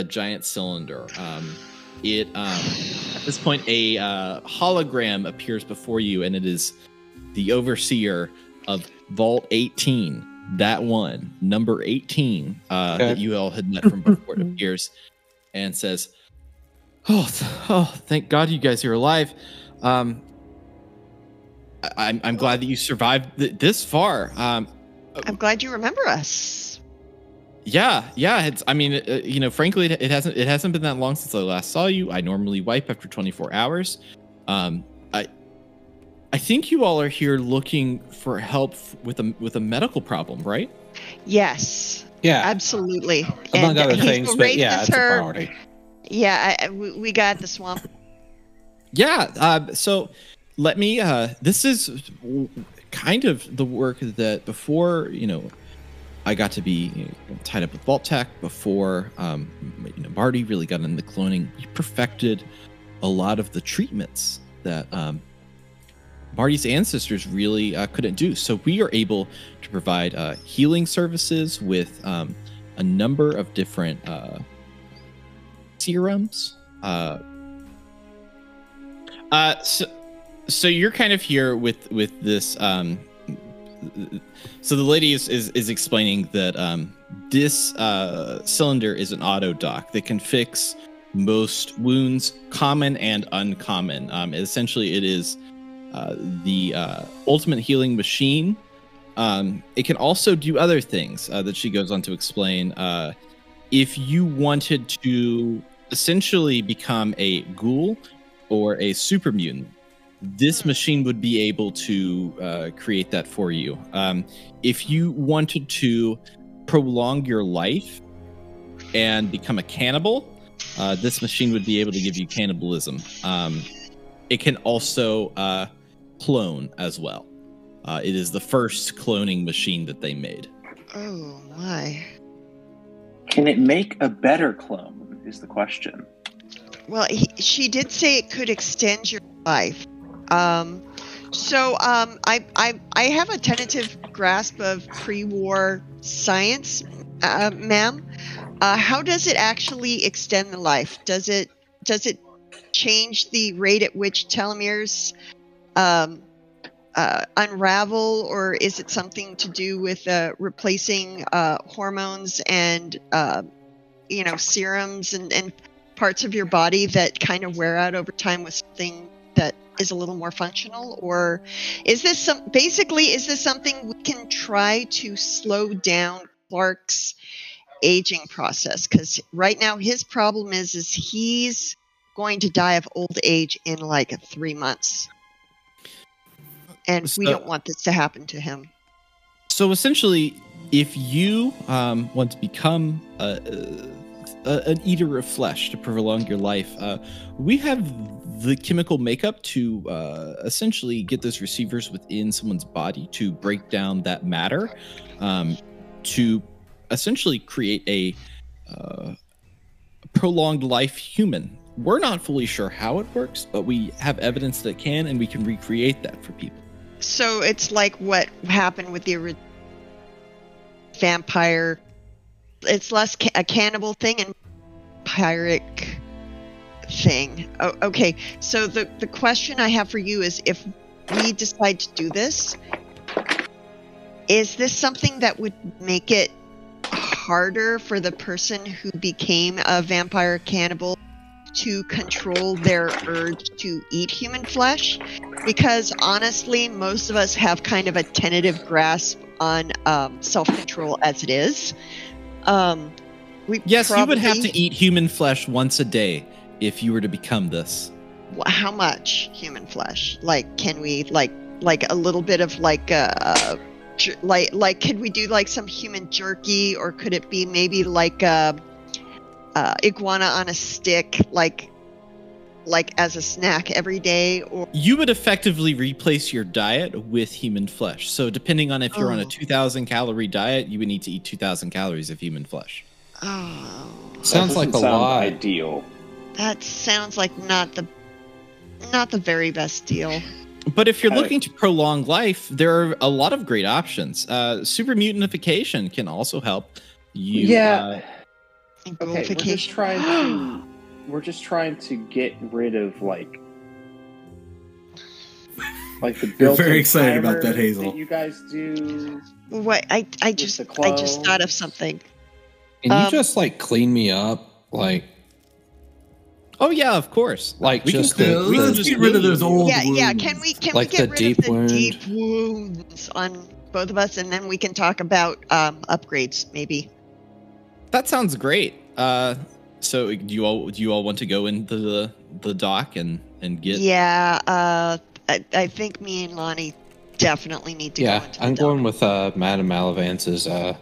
[SPEAKER 1] At this point, a hologram appears before you, and it is the overseer of Vault 18. That one, number 18, that you all had met from before. It appears and says, "Oh, thank God you guys are alive. I'm glad that you survived this far. I'm
[SPEAKER 5] glad you remember us."
[SPEAKER 1] Yeah. Frankly, it hasn't been that long since I last saw you. I normally wipe after 24 hours. I think you all are here looking for help with a medical problem, right?
[SPEAKER 5] Yes.
[SPEAKER 4] Yeah.
[SPEAKER 5] Absolutely.
[SPEAKER 4] Among other things, but yeah, it's a priority.
[SPEAKER 5] Yeah, we got the swamp.
[SPEAKER 1] Yeah. So let me. This is kind of the work that before I got to be tied up with Vault-Tec. Before Marty really got into cloning, he perfected a lot of the treatments that Marty's ancestors really couldn't do. So we are able to provide healing services with a number of different serums. So you're kind of here with this. So the lady is explaining that this cylinder is an auto dock that can fix most wounds, common and uncommon. Essentially, it is the ultimate healing machine. It can also do other things that she goes on to explain. If you wanted to essentially become a ghoul or a super mutant, this machine would be able to create that for you. If you wanted to prolong your life and become a cannibal, this machine would be able to give you cannibalism. It can also clone as well. It is the first cloning machine that they made.
[SPEAKER 5] Oh my.
[SPEAKER 6] Can it make a better clone is the question.
[SPEAKER 5] Well, she did say it could extend your life. So I have a tentative grasp of pre-war science, ma'am. How does it actually extend the life? Does it change the rate at which telomeres unravel, or is it something to do with replacing hormones and serums and parts of your body that kind of wear out over time with something that is a little more functional? Or is this something we can try to slow down Clark's aging process? Because right now his problem is he's going to die of old age in like 3 months, and we don't want this to happen to him.
[SPEAKER 1] So essentially, if you want to become an eater of flesh to prolong your life, we have the chemical makeup to essentially get those receivers within someone's body to break down that matter, to essentially create a prolonged life human. We're not fully sure how it works, but we have evidence that it can, and we can recreate that for people.
[SPEAKER 5] So it's like what happened with the original vampire. It's less a cannibal thing and vampiric thing. Oh, okay, so the question I have for you is, if we decide to do this, is this something that would make it harder for the person who became a vampire cannibal to control their urge to eat human flesh? Because honestly, most of us have kind of a tentative grasp on self-control as it is.
[SPEAKER 1] Yes, you would have to eat human flesh once a day if you were to become this.
[SPEAKER 5] How much human flesh? Like, can we like a little bit of like could we do like some human jerky, or could it be maybe like iguana on a stick, like as a snack every day? Or
[SPEAKER 1] you would effectively replace your diet with human flesh. So depending on if you're on a 2,000 calorie diet, you would need to eat 2,000 calories of human flesh.
[SPEAKER 5] Oh,
[SPEAKER 4] sounds like a lot.
[SPEAKER 6] Ideal.
[SPEAKER 5] That sounds like not the very best deal.
[SPEAKER 1] But if you're looking to prolong life, there are a lot of great options. Super mutanification can also help you.
[SPEAKER 6] Yeah.
[SPEAKER 5] Okay,
[SPEAKER 6] we're just trying to get rid of like the built-in.
[SPEAKER 2] You're very excited about that, Hazel.
[SPEAKER 6] That you guys do.
[SPEAKER 5] What I just thought of something.
[SPEAKER 4] Can you just like clean me up, like?
[SPEAKER 1] Oh yeah, of course.
[SPEAKER 4] Like,
[SPEAKER 2] we
[SPEAKER 4] just
[SPEAKER 2] can get rid of those old wounds.
[SPEAKER 5] Yeah. Can we
[SPEAKER 4] Like
[SPEAKER 5] get
[SPEAKER 4] the
[SPEAKER 5] rid
[SPEAKER 4] deep
[SPEAKER 5] of the
[SPEAKER 4] wound.
[SPEAKER 5] deep wounds on both of us, and then we can talk about upgrades maybe.
[SPEAKER 1] That sounds great. So do you all want to go into the dock and get?
[SPEAKER 5] Yeah. I think me and Lonnie definitely need to go into the
[SPEAKER 4] I'm
[SPEAKER 5] dock.
[SPEAKER 4] going with Madame Malavance's.
[SPEAKER 6] I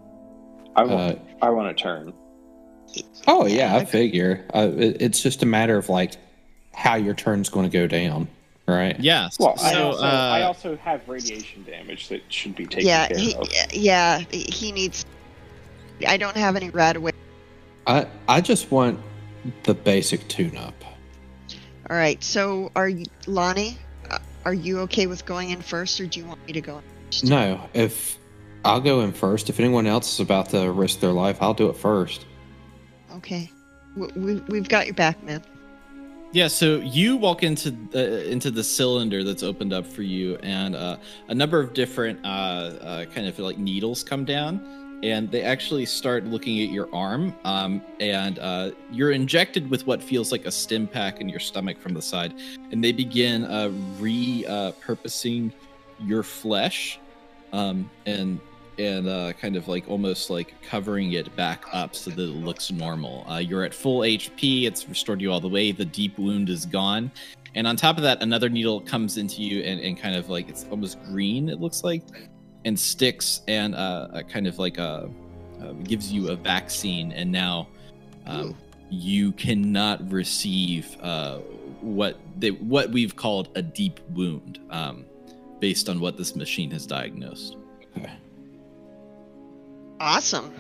[SPEAKER 6] want to turn.
[SPEAKER 4] Oh yeah, I figure. It's just a matter of like how your turn's going to go down, right?
[SPEAKER 1] Yes.
[SPEAKER 6] Well,
[SPEAKER 1] So,
[SPEAKER 6] I also have radiation damage that should be taken care of.
[SPEAKER 5] He needs. I don't have any Radaway.
[SPEAKER 4] I just want the basic tune-up.
[SPEAKER 5] All right. So Lonnie? Are you okay with going in first, or do you want me to go in first?
[SPEAKER 4] No, if I'll go in first. If anyone else is about to risk their life, I'll do it first.
[SPEAKER 5] Okay. We've got your back, man.
[SPEAKER 1] Yeah, so you walk into the cylinder that's opened up for you, and a number of different kind of like needles come down, and they actually start looking at your arm, and you're injected with what feels like a stim pack in your stomach from the side, and they begin repurposing your flesh, and kind of like almost like covering it back up so that it looks normal. You're at full HP. It's restored you all the way. The deep wound is gone. And on top of that, another needle comes into you and kind of like, it's almost green, it looks like, and sticks and kind of like gives you a vaccine. And now you cannot receive what we've called a deep wound, based on what this machine has diagnosed.
[SPEAKER 4] Okay.
[SPEAKER 5] Awesome.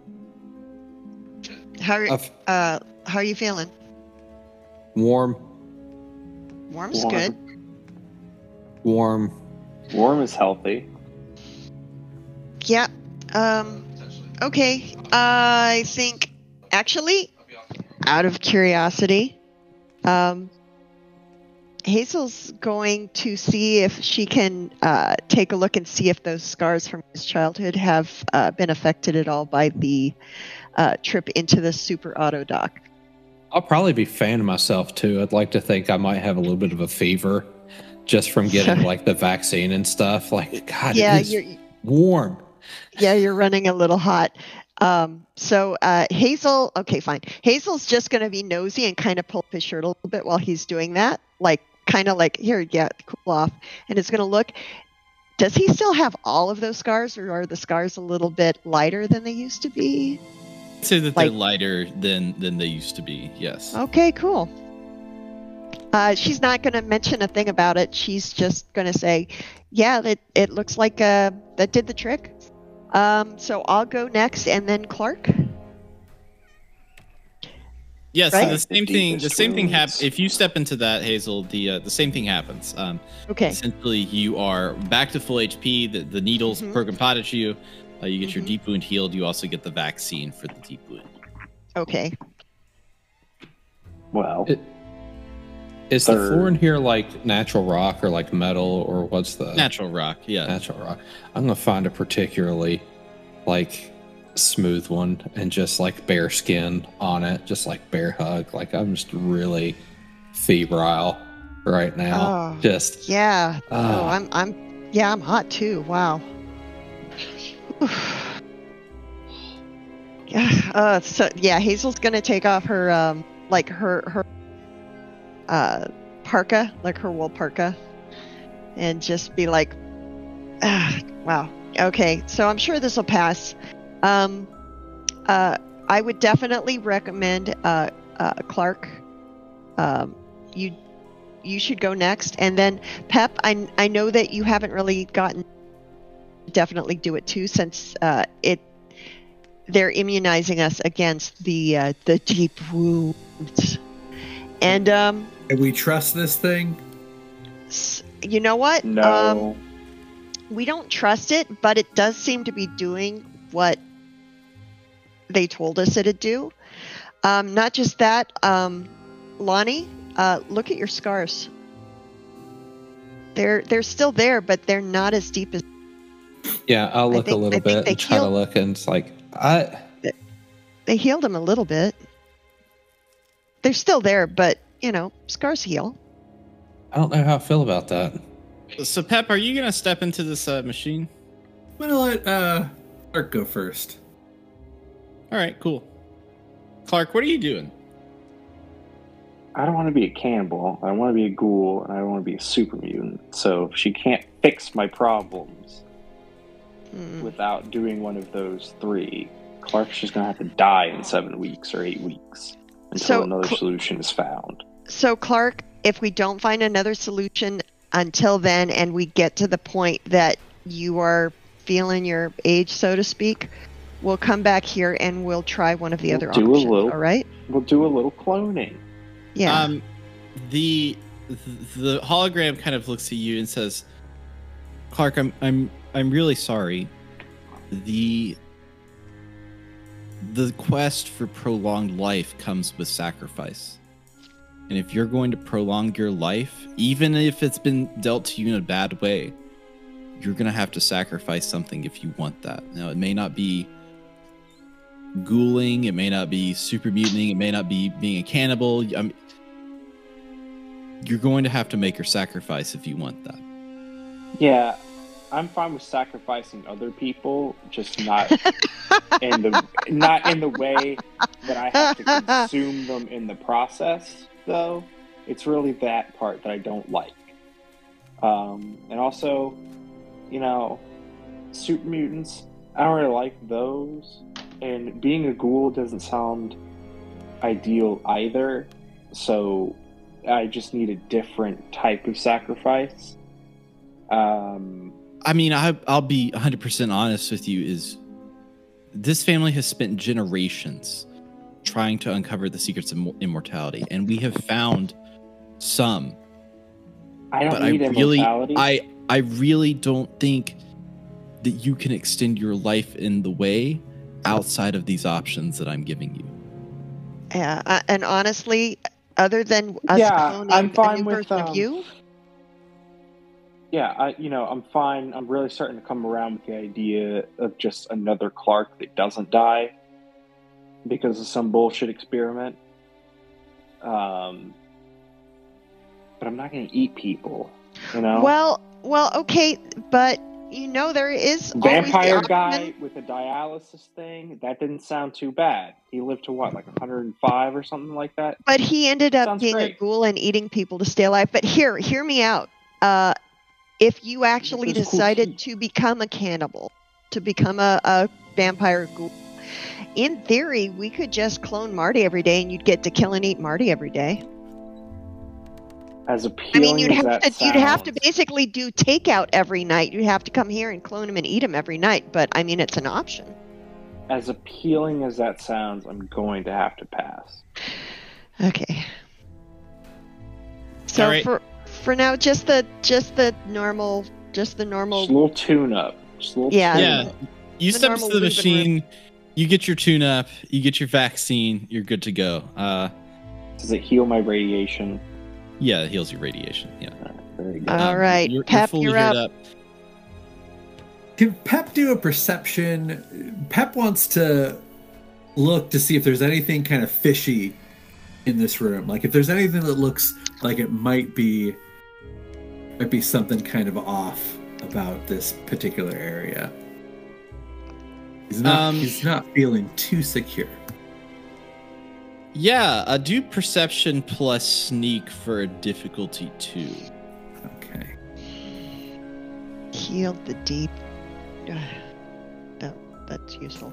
[SPEAKER 5] How are you feeling?
[SPEAKER 4] Warm.
[SPEAKER 5] Warm's good.
[SPEAKER 4] Warm.
[SPEAKER 6] Warm is healthy.
[SPEAKER 5] Yeah. Okay. I think, actually, out of curiosity, Hazel's going to see if she can take a look and see if those scars from his childhood have been affected at all by the trip into the super auto dock.
[SPEAKER 4] I'll probably be fanning myself too. I'd like to think I might have a little bit of a fever just from getting like the vaccine and stuff. Like, God,
[SPEAKER 5] yeah,
[SPEAKER 4] it is warm.
[SPEAKER 5] Yeah, you're running a little hot. So Hazel, okay, fine. Hazel's just going to be nosy and kind of pull up his shirt a little bit while he's doing that. Like, kind of like, here, yeah, cool off. And it's going to look, does he still have all of those scars, or are the scars a little bit lighter than they used to be?
[SPEAKER 1] I'd say that they're lighter than they used to be, yes.
[SPEAKER 5] Okay, cool. She's not going to mention a thing about it. She's just going to say, yeah, it looks like that did the trick. So I'll go next, and then Clark.
[SPEAKER 1] Yeah,
[SPEAKER 5] right?
[SPEAKER 1] So the same thing happens if you step into that, Hazel. The same thing happens.
[SPEAKER 5] Okay.
[SPEAKER 1] Essentially, you are back to full HP. The needles poke and pot at you. You get your deep wound healed. You also get the vaccine for the deep wound.
[SPEAKER 5] Okay.
[SPEAKER 6] Well,
[SPEAKER 4] is the floor in here like natural rock or like metal, or what's the
[SPEAKER 1] natural rock? Yeah,
[SPEAKER 4] natural rock. I'm gonna find a particularly like smooth one and just like bare skin on it, just like bear hug. Like, I'm just really febrile right now.
[SPEAKER 5] Oh,
[SPEAKER 4] just
[SPEAKER 5] yeah. I'm hot too. Wow. Yeah. So yeah, Hazel's gonna take off her like her parka, like her wool parka, and just be like, wow. Okay, so I'm sure this will pass. I would definitely recommend Clark. You should go next, and then Pep. I know that you haven't really gotten. Definitely do it too, since they're immunizing us against the deep wounds. And
[SPEAKER 2] can we trust this thing?
[SPEAKER 5] You know what?
[SPEAKER 6] No.
[SPEAKER 5] We don't trust it, but it does seem to be doing what they told us it'd do. Not just that, Lonnie, look at your scars. They're still there, but they're not as deep as.
[SPEAKER 4] Yeah, I'll look a little bit and try to look, and it's like
[SPEAKER 5] they healed him a little bit. They're still there, but scars heal.
[SPEAKER 4] I don't know how I feel about that.
[SPEAKER 1] So, Pep, are you gonna step into this machine?
[SPEAKER 2] I'm gonna let Clark go first.
[SPEAKER 1] All right, cool. Clark, what are you doing?
[SPEAKER 6] I don't want to be a cannibal. I want to be a ghoul, and I don't want to be a super mutant. So if she can't fix my problems without doing one of those three, Clark's just gonna have to die in 7 weeks or 8 weeks until another solution is found.
[SPEAKER 5] So, Clark, if we don't find another solution until then, and we get to the point that you are feeling your age, so to speak, we'll come back here and we'll try one of the other options. All right?
[SPEAKER 6] We'll do a little cloning.
[SPEAKER 5] Yeah.
[SPEAKER 1] The hologram kind of looks at you and says, "Clark, I'm really sorry. The quest for prolonged life comes with sacrifice. And if you're going to prolong your life, even if it's been dealt to you in a bad way, you're going to have to sacrifice something if you want that. Now, it may not be ghouling, it may not be super mutating, it may not be being a cannibal. You're going to have to make your sacrifice if you want that."
[SPEAKER 6] Yeah, I'm fine with sacrificing other people, just not in the way that I have to consume them in the process. Though it's really that part that I don't like. And also, super mutants, I don't really like those. And being a ghoul doesn't sound ideal either. So I just need a different type of sacrifice.
[SPEAKER 1] I mean, I'll be 100% honest with you. Is this family has spent generations trying to uncover the secrets of immortality, and we have found some.
[SPEAKER 6] I don't need immortality.
[SPEAKER 1] I really don't think that you can extend your life in the way outside of these options that I'm giving you.
[SPEAKER 5] Yeah, and honestly, other than us cloning
[SPEAKER 6] I'm fine
[SPEAKER 5] a new
[SPEAKER 6] with
[SPEAKER 5] version of you.
[SPEAKER 6] Yeah, I'm fine. I'm really starting to come around with the idea of just another Clark that doesn't die because of some bullshit experiment. But I'm not going to eat people, you know?
[SPEAKER 5] Well, okay, but there is
[SPEAKER 6] vampire
[SPEAKER 5] always the
[SPEAKER 6] guy with a dialysis thing. That didn't sound too bad. He lived to what, like 105 or something like that?
[SPEAKER 5] But he ended up
[SPEAKER 6] Sounds
[SPEAKER 5] being
[SPEAKER 6] great.
[SPEAKER 5] a ghoul and eating people to stay alive. But hear me out. If you actually
[SPEAKER 6] There's
[SPEAKER 5] decided
[SPEAKER 6] cool
[SPEAKER 5] to become a cannibal, to become a vampire ghoul, in theory, we could just clone Marty every day, and you'd get to kill and eat Marty every day.
[SPEAKER 6] As appealing
[SPEAKER 5] you'd have to
[SPEAKER 6] sounds,
[SPEAKER 5] basically do takeout every night. You'd have to come here and clone him and eat him every night. But I mean, it's an option.
[SPEAKER 6] as appealing as that sounds, I'm going to have to pass.
[SPEAKER 5] Okay. So
[SPEAKER 1] All right.
[SPEAKER 5] for now, just the normal.
[SPEAKER 6] Just a little tune-up.
[SPEAKER 1] Yeah. You
[SPEAKER 5] The
[SPEAKER 1] step
[SPEAKER 5] normal
[SPEAKER 1] into the
[SPEAKER 5] loop and
[SPEAKER 1] machine, you get your tune-up, you get your vaccine, you're good to go.
[SPEAKER 6] Does it heal my radiation?
[SPEAKER 1] Yeah, it heals your radiation. Yeah.
[SPEAKER 6] Very good.
[SPEAKER 5] All right, Pep,
[SPEAKER 1] fully
[SPEAKER 5] you're
[SPEAKER 1] healed
[SPEAKER 5] up.
[SPEAKER 2] Can Pep do a perception? Pep wants to look to see if there's anything kind of fishy in this room. Like if there's anything that looks like it might be something kind of off about this particular area. He's not feeling too secure.
[SPEAKER 1] Yeah, do perception plus sneak for a difficulty 2.
[SPEAKER 2] Okay.
[SPEAKER 5] Healed the deep. That's useful.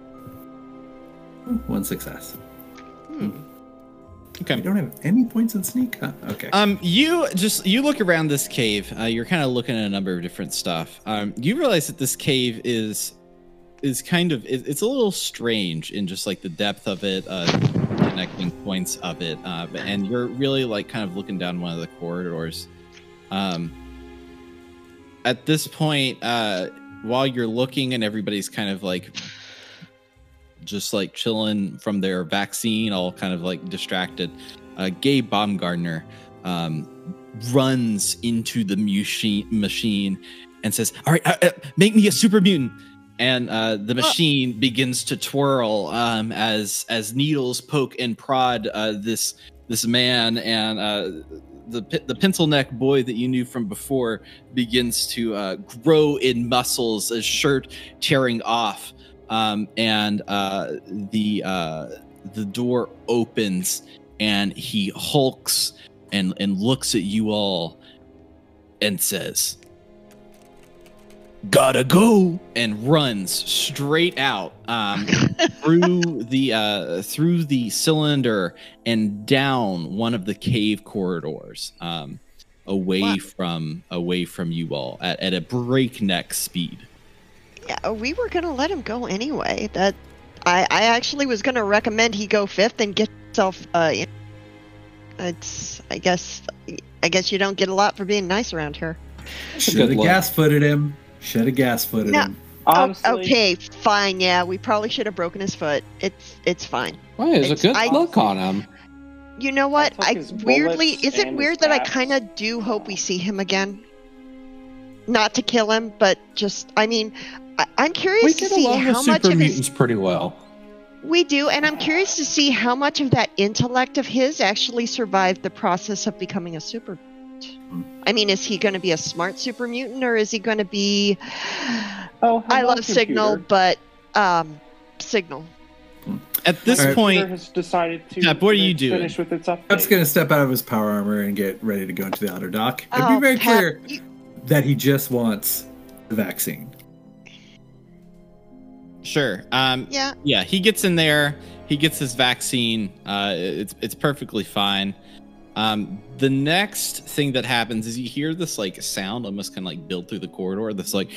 [SPEAKER 2] One success.
[SPEAKER 1] Okay.
[SPEAKER 2] You don't have any points in sneak? Huh? Okay.
[SPEAKER 1] You look around this cave. You're kind of looking at a number of different stuff. You realize that this cave is kind of it's a little strange in just like the depth of it, connecting points of it, and you're really like kind of looking down one of the corridors. At this point, while you're looking and everybody's kind of like just like chilling from their vaccine, all kind of like distracted, Gabe Baumgartner runs into the machine and says, "All right, make me a super mutant." And the machine begins to twirl as needles poke and prod this man, and the pencil neck boy that you knew from before begins to grow in muscles, a shirt tearing off, and the door opens, and he hulks and looks at you all and says, "Gotta go," and runs straight out through the cylinder and down one of the cave corridors, away from you all at a breakneck speed.
[SPEAKER 5] Yeah, we were gonna let him go anyway. That I actually was gonna recommend he go fifth and get himself. It's I guess you don't get a lot for being nice around here.
[SPEAKER 2] Should have gas-footed him. Him.
[SPEAKER 6] Honestly,
[SPEAKER 5] okay, fine. Yeah, we probably should have broken his foot. It's fine.
[SPEAKER 4] Well, it's a good look on him.
[SPEAKER 5] You know what?
[SPEAKER 6] I took his bullets
[SPEAKER 5] Is it
[SPEAKER 6] and
[SPEAKER 5] weird
[SPEAKER 6] his
[SPEAKER 5] that I
[SPEAKER 6] bats.
[SPEAKER 5] kind of do hope we see him again? Not to kill him, but just, I mean, I'm curious
[SPEAKER 4] We
[SPEAKER 5] to
[SPEAKER 4] get
[SPEAKER 5] see
[SPEAKER 4] along
[SPEAKER 5] how
[SPEAKER 4] with
[SPEAKER 5] much
[SPEAKER 4] super
[SPEAKER 5] of
[SPEAKER 4] mutants
[SPEAKER 5] his.
[SPEAKER 4] pretty well.
[SPEAKER 5] We do, and I'm curious to see how much of that intellect of his actually survived the process of becoming a super mutant. I mean, is he going to be a smart super mutant, or is he going to be?
[SPEAKER 6] Oh,
[SPEAKER 5] I
[SPEAKER 6] hello,
[SPEAKER 5] love Signal,
[SPEAKER 6] computer.
[SPEAKER 5] but Signal.
[SPEAKER 1] At this
[SPEAKER 2] All right.
[SPEAKER 1] point,
[SPEAKER 6] Computer has decided to
[SPEAKER 1] Pep, what are you doing?
[SPEAKER 6] finish with its update.
[SPEAKER 2] Pep's going to step out of his power armor and get ready to go into the outer dock. And
[SPEAKER 5] Oh,
[SPEAKER 2] be very
[SPEAKER 5] Pep,
[SPEAKER 2] clear that he just wants the vaccine.
[SPEAKER 1] sure.
[SPEAKER 5] Yeah.
[SPEAKER 1] Yeah, he gets in there He gets his vaccine. It's perfectly fine. The next thing that happens is you hear this like sound almost kind of like build through the corridor. This like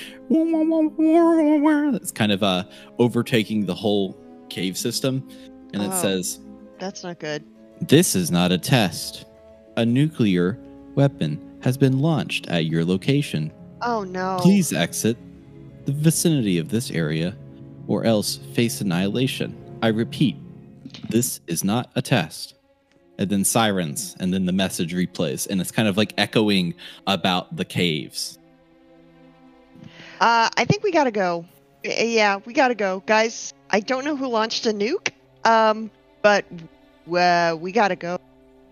[SPEAKER 1] it's kind of overtaking the whole cave system, and it says,
[SPEAKER 5] "That's not good.
[SPEAKER 1] This is not a test. A nuclear weapon has been launched at your location.
[SPEAKER 5] Oh no!
[SPEAKER 1] Please exit the vicinity of this area, or else face annihilation. I repeat, this is not a test." And then sirens, and then the message replays, and it's kind of like echoing about the caves.
[SPEAKER 5] I think we gotta go. Yeah, we gotta go, guys. I don't know who launched a nuke, but we gotta go.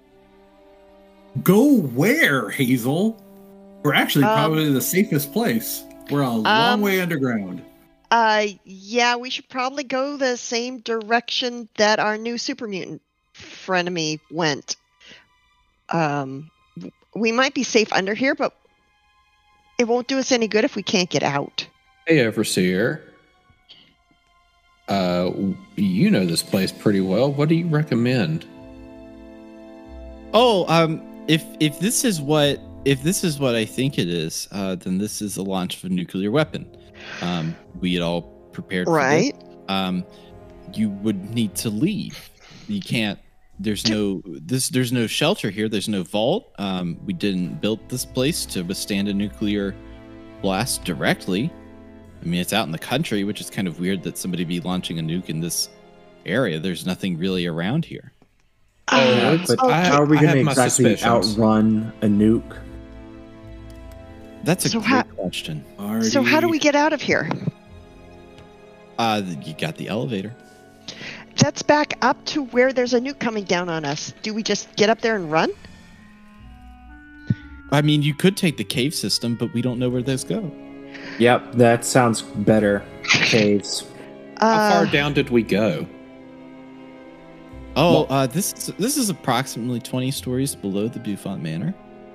[SPEAKER 2] Go where, Hazel? We're actually probably the safest place. We're a long way underground.
[SPEAKER 5] Yeah, we should probably go the same direction that our new super mutant frenemy went. We might be safe under here, but it won't do us any good if we can't get out.
[SPEAKER 4] Hey, Overseer. You know this place pretty well. What do you recommend?
[SPEAKER 1] Oh, if this is what I think it is, then this is the launch of a nuclear weapon. We had all prepared for it. You would need to leave. You can't. There's no shelter here. There's no vault. We didn't build this place to withstand a nuclear blast directly. I mean, it's out in the country, which is kind of weird that somebody be launching a nuke in this area. There's nothing really around here.
[SPEAKER 3] But how are we going to exactly outrun a nuke?
[SPEAKER 1] That's a great question.
[SPEAKER 5] So how do we get out of here?
[SPEAKER 1] You got the elevator.
[SPEAKER 5] That's back up to where there's a nuke coming down on us. Do we just get up there and run?
[SPEAKER 1] I mean, you could take the cave system, but we don't know where those go.
[SPEAKER 3] Yep, that sounds better. Caves.
[SPEAKER 4] How far down did we go?
[SPEAKER 1] Oh, this is approximately 20 stories below the Bufont Manor.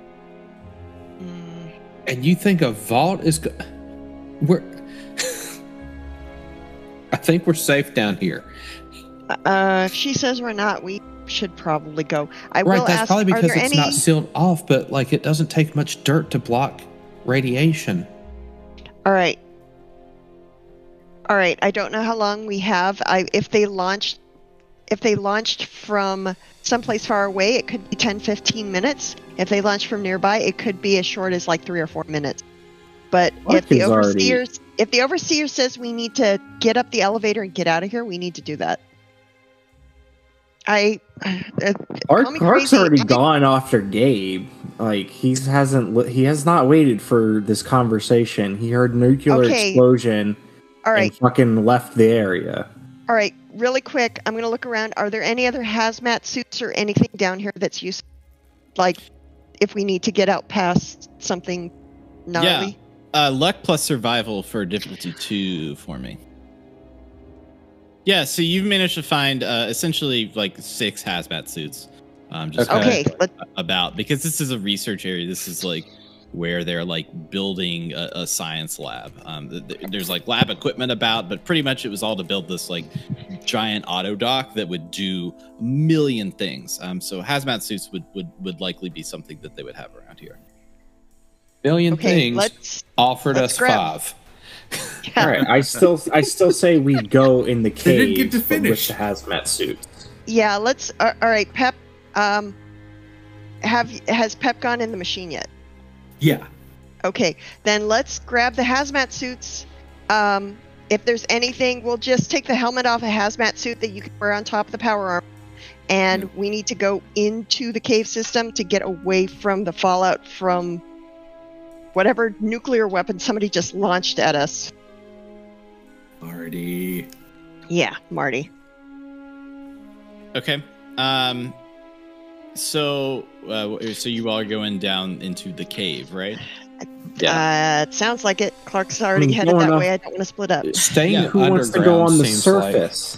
[SPEAKER 4] And you think a vault is... I think we're safe down here.
[SPEAKER 5] If she says we're not, we should probably go.
[SPEAKER 4] That's probably because it's not sealed off, but like it doesn't take much dirt to block radiation.
[SPEAKER 5] All right. I don't know how long we have. If they launched from someplace far away, it could be 10-15 minutes. If they launch from nearby, it could be as short as like 3 or 4 minutes. But if the overseer says we need to get up the elevator and get out of here, we need to do that.
[SPEAKER 3] Clark's already gone after Gabe. Like he has not waited for this conversation. He heard nuclear explosion.
[SPEAKER 5] All right.
[SPEAKER 3] And fucking left the area.
[SPEAKER 5] All right, really quick, I'm going to look around. Are there any other hazmat suits or anything down here that's useful? Like, if we need to get out past something gnarly?
[SPEAKER 1] Yeah, luck plus survival for difficulty 2 for me. Yeah, so you've managed to find essentially like 6 hazmat suits. About, because this is a research area. This is like where they're like building a science lab. There's like lab equipment about, but pretty much it was all to build this like giant auto dock that would do a million things. So hazmat suits would likely be something that they would have around here.
[SPEAKER 4] Million things offered us 5.
[SPEAKER 3] All right, I still say we go in the cave.
[SPEAKER 2] They didn't get to finish
[SPEAKER 3] with the hazmat suits.
[SPEAKER 5] Yeah, let's. All right, Pep. Has Pep gone in the machine yet?
[SPEAKER 2] Yeah.
[SPEAKER 5] Okay, then let's grab the hazmat suits. If there's anything, we'll just take the helmet off a hazmat suit that you can wear on top of the power armor. And we need to go into the cave system to get away from the fallout from whatever nuclear weapon somebody just launched at us.
[SPEAKER 2] Marty.
[SPEAKER 5] Yeah, Marty.
[SPEAKER 1] Okay. So you all are going down into the cave, right?
[SPEAKER 5] Yeah. It sounds like it. Clark's already headed that way. I don't want to split up.
[SPEAKER 4] Staying
[SPEAKER 3] who wants to go on the surface?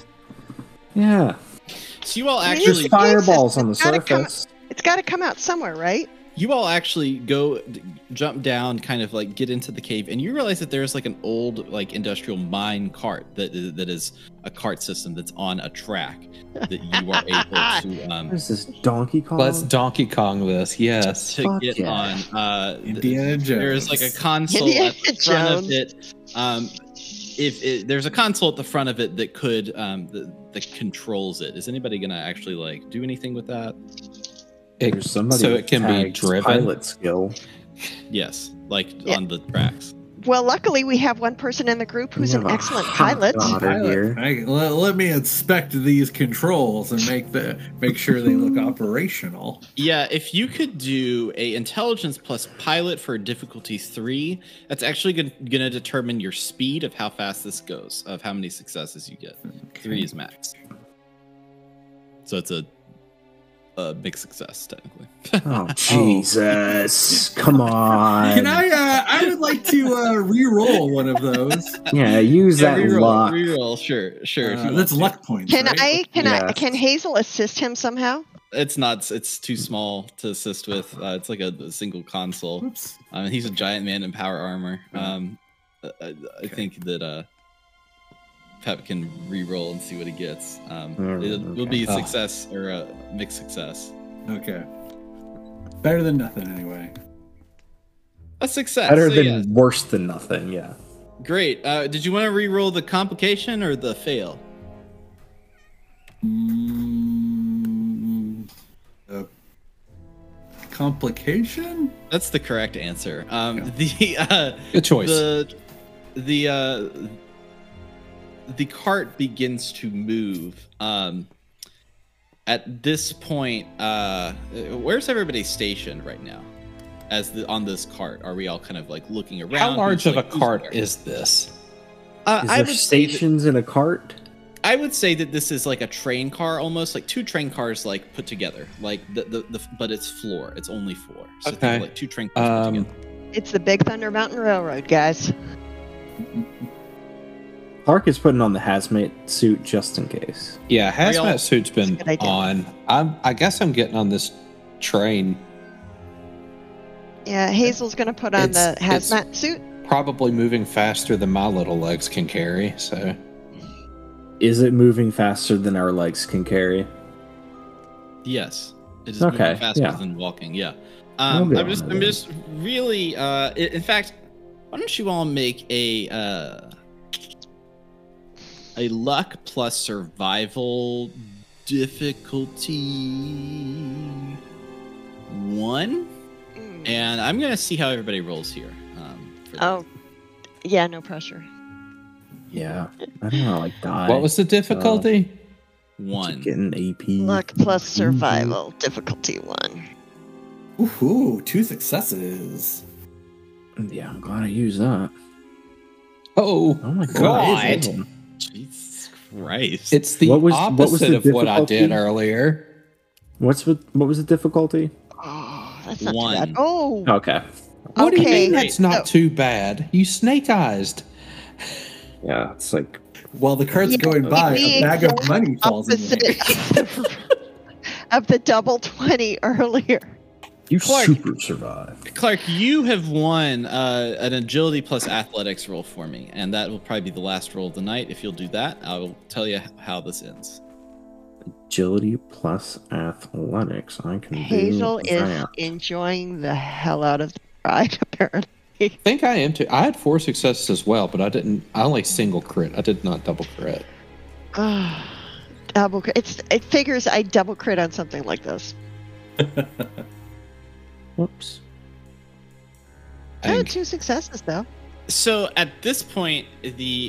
[SPEAKER 1] So you all actually
[SPEAKER 3] fireballs on the surface.
[SPEAKER 5] It's got to come out somewhere, right?
[SPEAKER 1] You all actually jump down, kind of like get into the cave, and you realize that there's like an old like industrial mine cart that is a cart system that's on a track that you are able to.
[SPEAKER 3] What is this, Donkey Kong?
[SPEAKER 4] Let's Donkey Kong this, yes.
[SPEAKER 1] To get on.
[SPEAKER 2] Indiana Jones.
[SPEAKER 1] There's like a console at the front of it. There's a console at the front of it that could that controls it. Is anybody gonna actually like do anything with that?
[SPEAKER 3] There's somebody
[SPEAKER 4] so it can be driven.
[SPEAKER 3] Pilot skill.
[SPEAKER 1] Yes, like on the tracks.
[SPEAKER 5] Well, luckily we have one person in the group who's an excellent pilot.
[SPEAKER 2] Let me inspect these controls and make sure they look operational.
[SPEAKER 1] Yeah, if you could do a intelligence plus pilot for difficulty 3, that's actually gonna determine your speed of how fast this goes, of how many successes you get. Okay. 3 is max. So it's a big success technically.
[SPEAKER 3] Oh Jesus! Come on.
[SPEAKER 2] Can I would like to re-roll one of those.
[SPEAKER 3] Yeah, use that luck.
[SPEAKER 1] Reroll, sure.
[SPEAKER 2] That's luck points.
[SPEAKER 5] Can Hazel assist him somehow?
[SPEAKER 1] It's too small to assist with. It's like a single console.
[SPEAKER 2] Oops.
[SPEAKER 1] He's a giant man in power armor. I think that Pep can re-roll and see what he gets. It will be a success or a mixed success.
[SPEAKER 2] Okay. Better than nothing, anyway.
[SPEAKER 1] A success.
[SPEAKER 3] Better than worse than nothing, yeah.
[SPEAKER 1] Great. Did you want to re-roll the complication or the fail?
[SPEAKER 2] Complication?
[SPEAKER 1] That's the correct answer.
[SPEAKER 4] Good choice.
[SPEAKER 1] The cart begins to move. At this point, where's everybody stationed right now? On this cart, are we all kind of like looking around?
[SPEAKER 4] How large of a cart is this?
[SPEAKER 3] Is there stations in a cart?
[SPEAKER 1] I would say that this is like a train car, almost like 2 train cars like put together, like but it's floor. It's only floor. So
[SPEAKER 4] okay.
[SPEAKER 1] think of like 2 train cars put together.
[SPEAKER 5] It's the Big Thunder Mountain Railroad, guys.
[SPEAKER 3] Clark is putting on the hazmat suit just in case.
[SPEAKER 4] Yeah, hazmat suit's been on. I guess I'm getting on this train.
[SPEAKER 5] Yeah, Hazel's going to put on the hazmat suit.
[SPEAKER 4] Probably moving faster than my little legs can carry, so.
[SPEAKER 3] Is it moving faster than our legs can carry?
[SPEAKER 1] Yes. It is moving faster than walking, yeah. I'm just really in fact, why don't you all make a luck plus survival difficulty 1, and I'm gonna see how everybody rolls here.
[SPEAKER 5] Yeah, no pressure.
[SPEAKER 3] Yeah, I don't want to like die.
[SPEAKER 4] What was the difficulty?
[SPEAKER 1] 1.
[SPEAKER 3] Getting AP.
[SPEAKER 5] Luck plus survival difficulty 1.
[SPEAKER 2] Ooh, 2 successes.
[SPEAKER 3] Yeah, I'm glad I used that.
[SPEAKER 4] Oh
[SPEAKER 3] my
[SPEAKER 4] God.
[SPEAKER 1] Jesus Christ.
[SPEAKER 4] It's the opposite of what I did earlier.
[SPEAKER 3] What was the difficulty?
[SPEAKER 5] Oh, that's not
[SPEAKER 1] 1.
[SPEAKER 5] too bad. Oh.
[SPEAKER 3] Okay.
[SPEAKER 4] What do you mean that's not too bad? You snake-eyed.
[SPEAKER 3] Yeah, it's like...
[SPEAKER 2] While the cart's going by, a bag of money falls in the
[SPEAKER 5] of the double 20 earlier.
[SPEAKER 3] You super survived.
[SPEAKER 1] Clark, you have won an agility plus athletics roll for me, and that will probably be the last roll of the night. If you'll do that, I will tell you how this ends.
[SPEAKER 3] Agility plus athletics. I can
[SPEAKER 5] Hazel is enjoying the hell out of the ride, apparently.
[SPEAKER 4] I think I am too. I had 4 successes as well, but I only single crit. I did not double crit.
[SPEAKER 5] Double crit. It figures I double crit on something like this.
[SPEAKER 3] Whoops.
[SPEAKER 5] I had 2 successes though.
[SPEAKER 1] So at this point, you're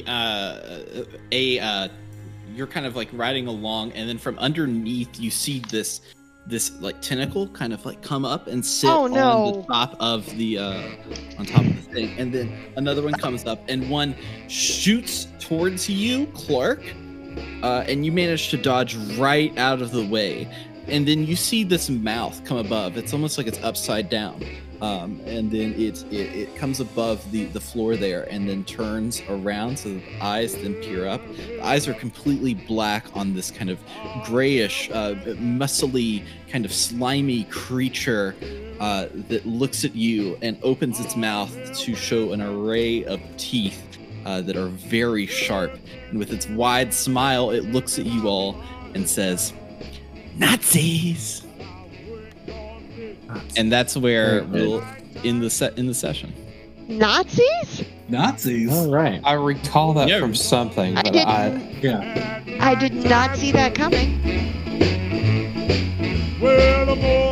[SPEAKER 1] kind of like riding along, and then from underneath you see this like tentacle kind of like come up and sit on the top of the thing, and then another one comes up and one shoots towards you, Clark, and you manage to dodge right out of the way. And then you see this mouth come above. It's almost like it's upside down. and then it comes above the floor there, and then turns around so the eyes then peer up. The eyes are completely black on this kind of grayish, muscly, kind of slimy creature that looks at you and opens its mouth to show an array of teeth that are very sharp. And with its wide smile, it looks at you all and says, "Nazis!" And that's where we'll end the session.
[SPEAKER 5] Nazis?
[SPEAKER 2] Nazis.
[SPEAKER 3] All right.
[SPEAKER 4] I recall that from something, but
[SPEAKER 5] I did not see that coming.
[SPEAKER 7] Well,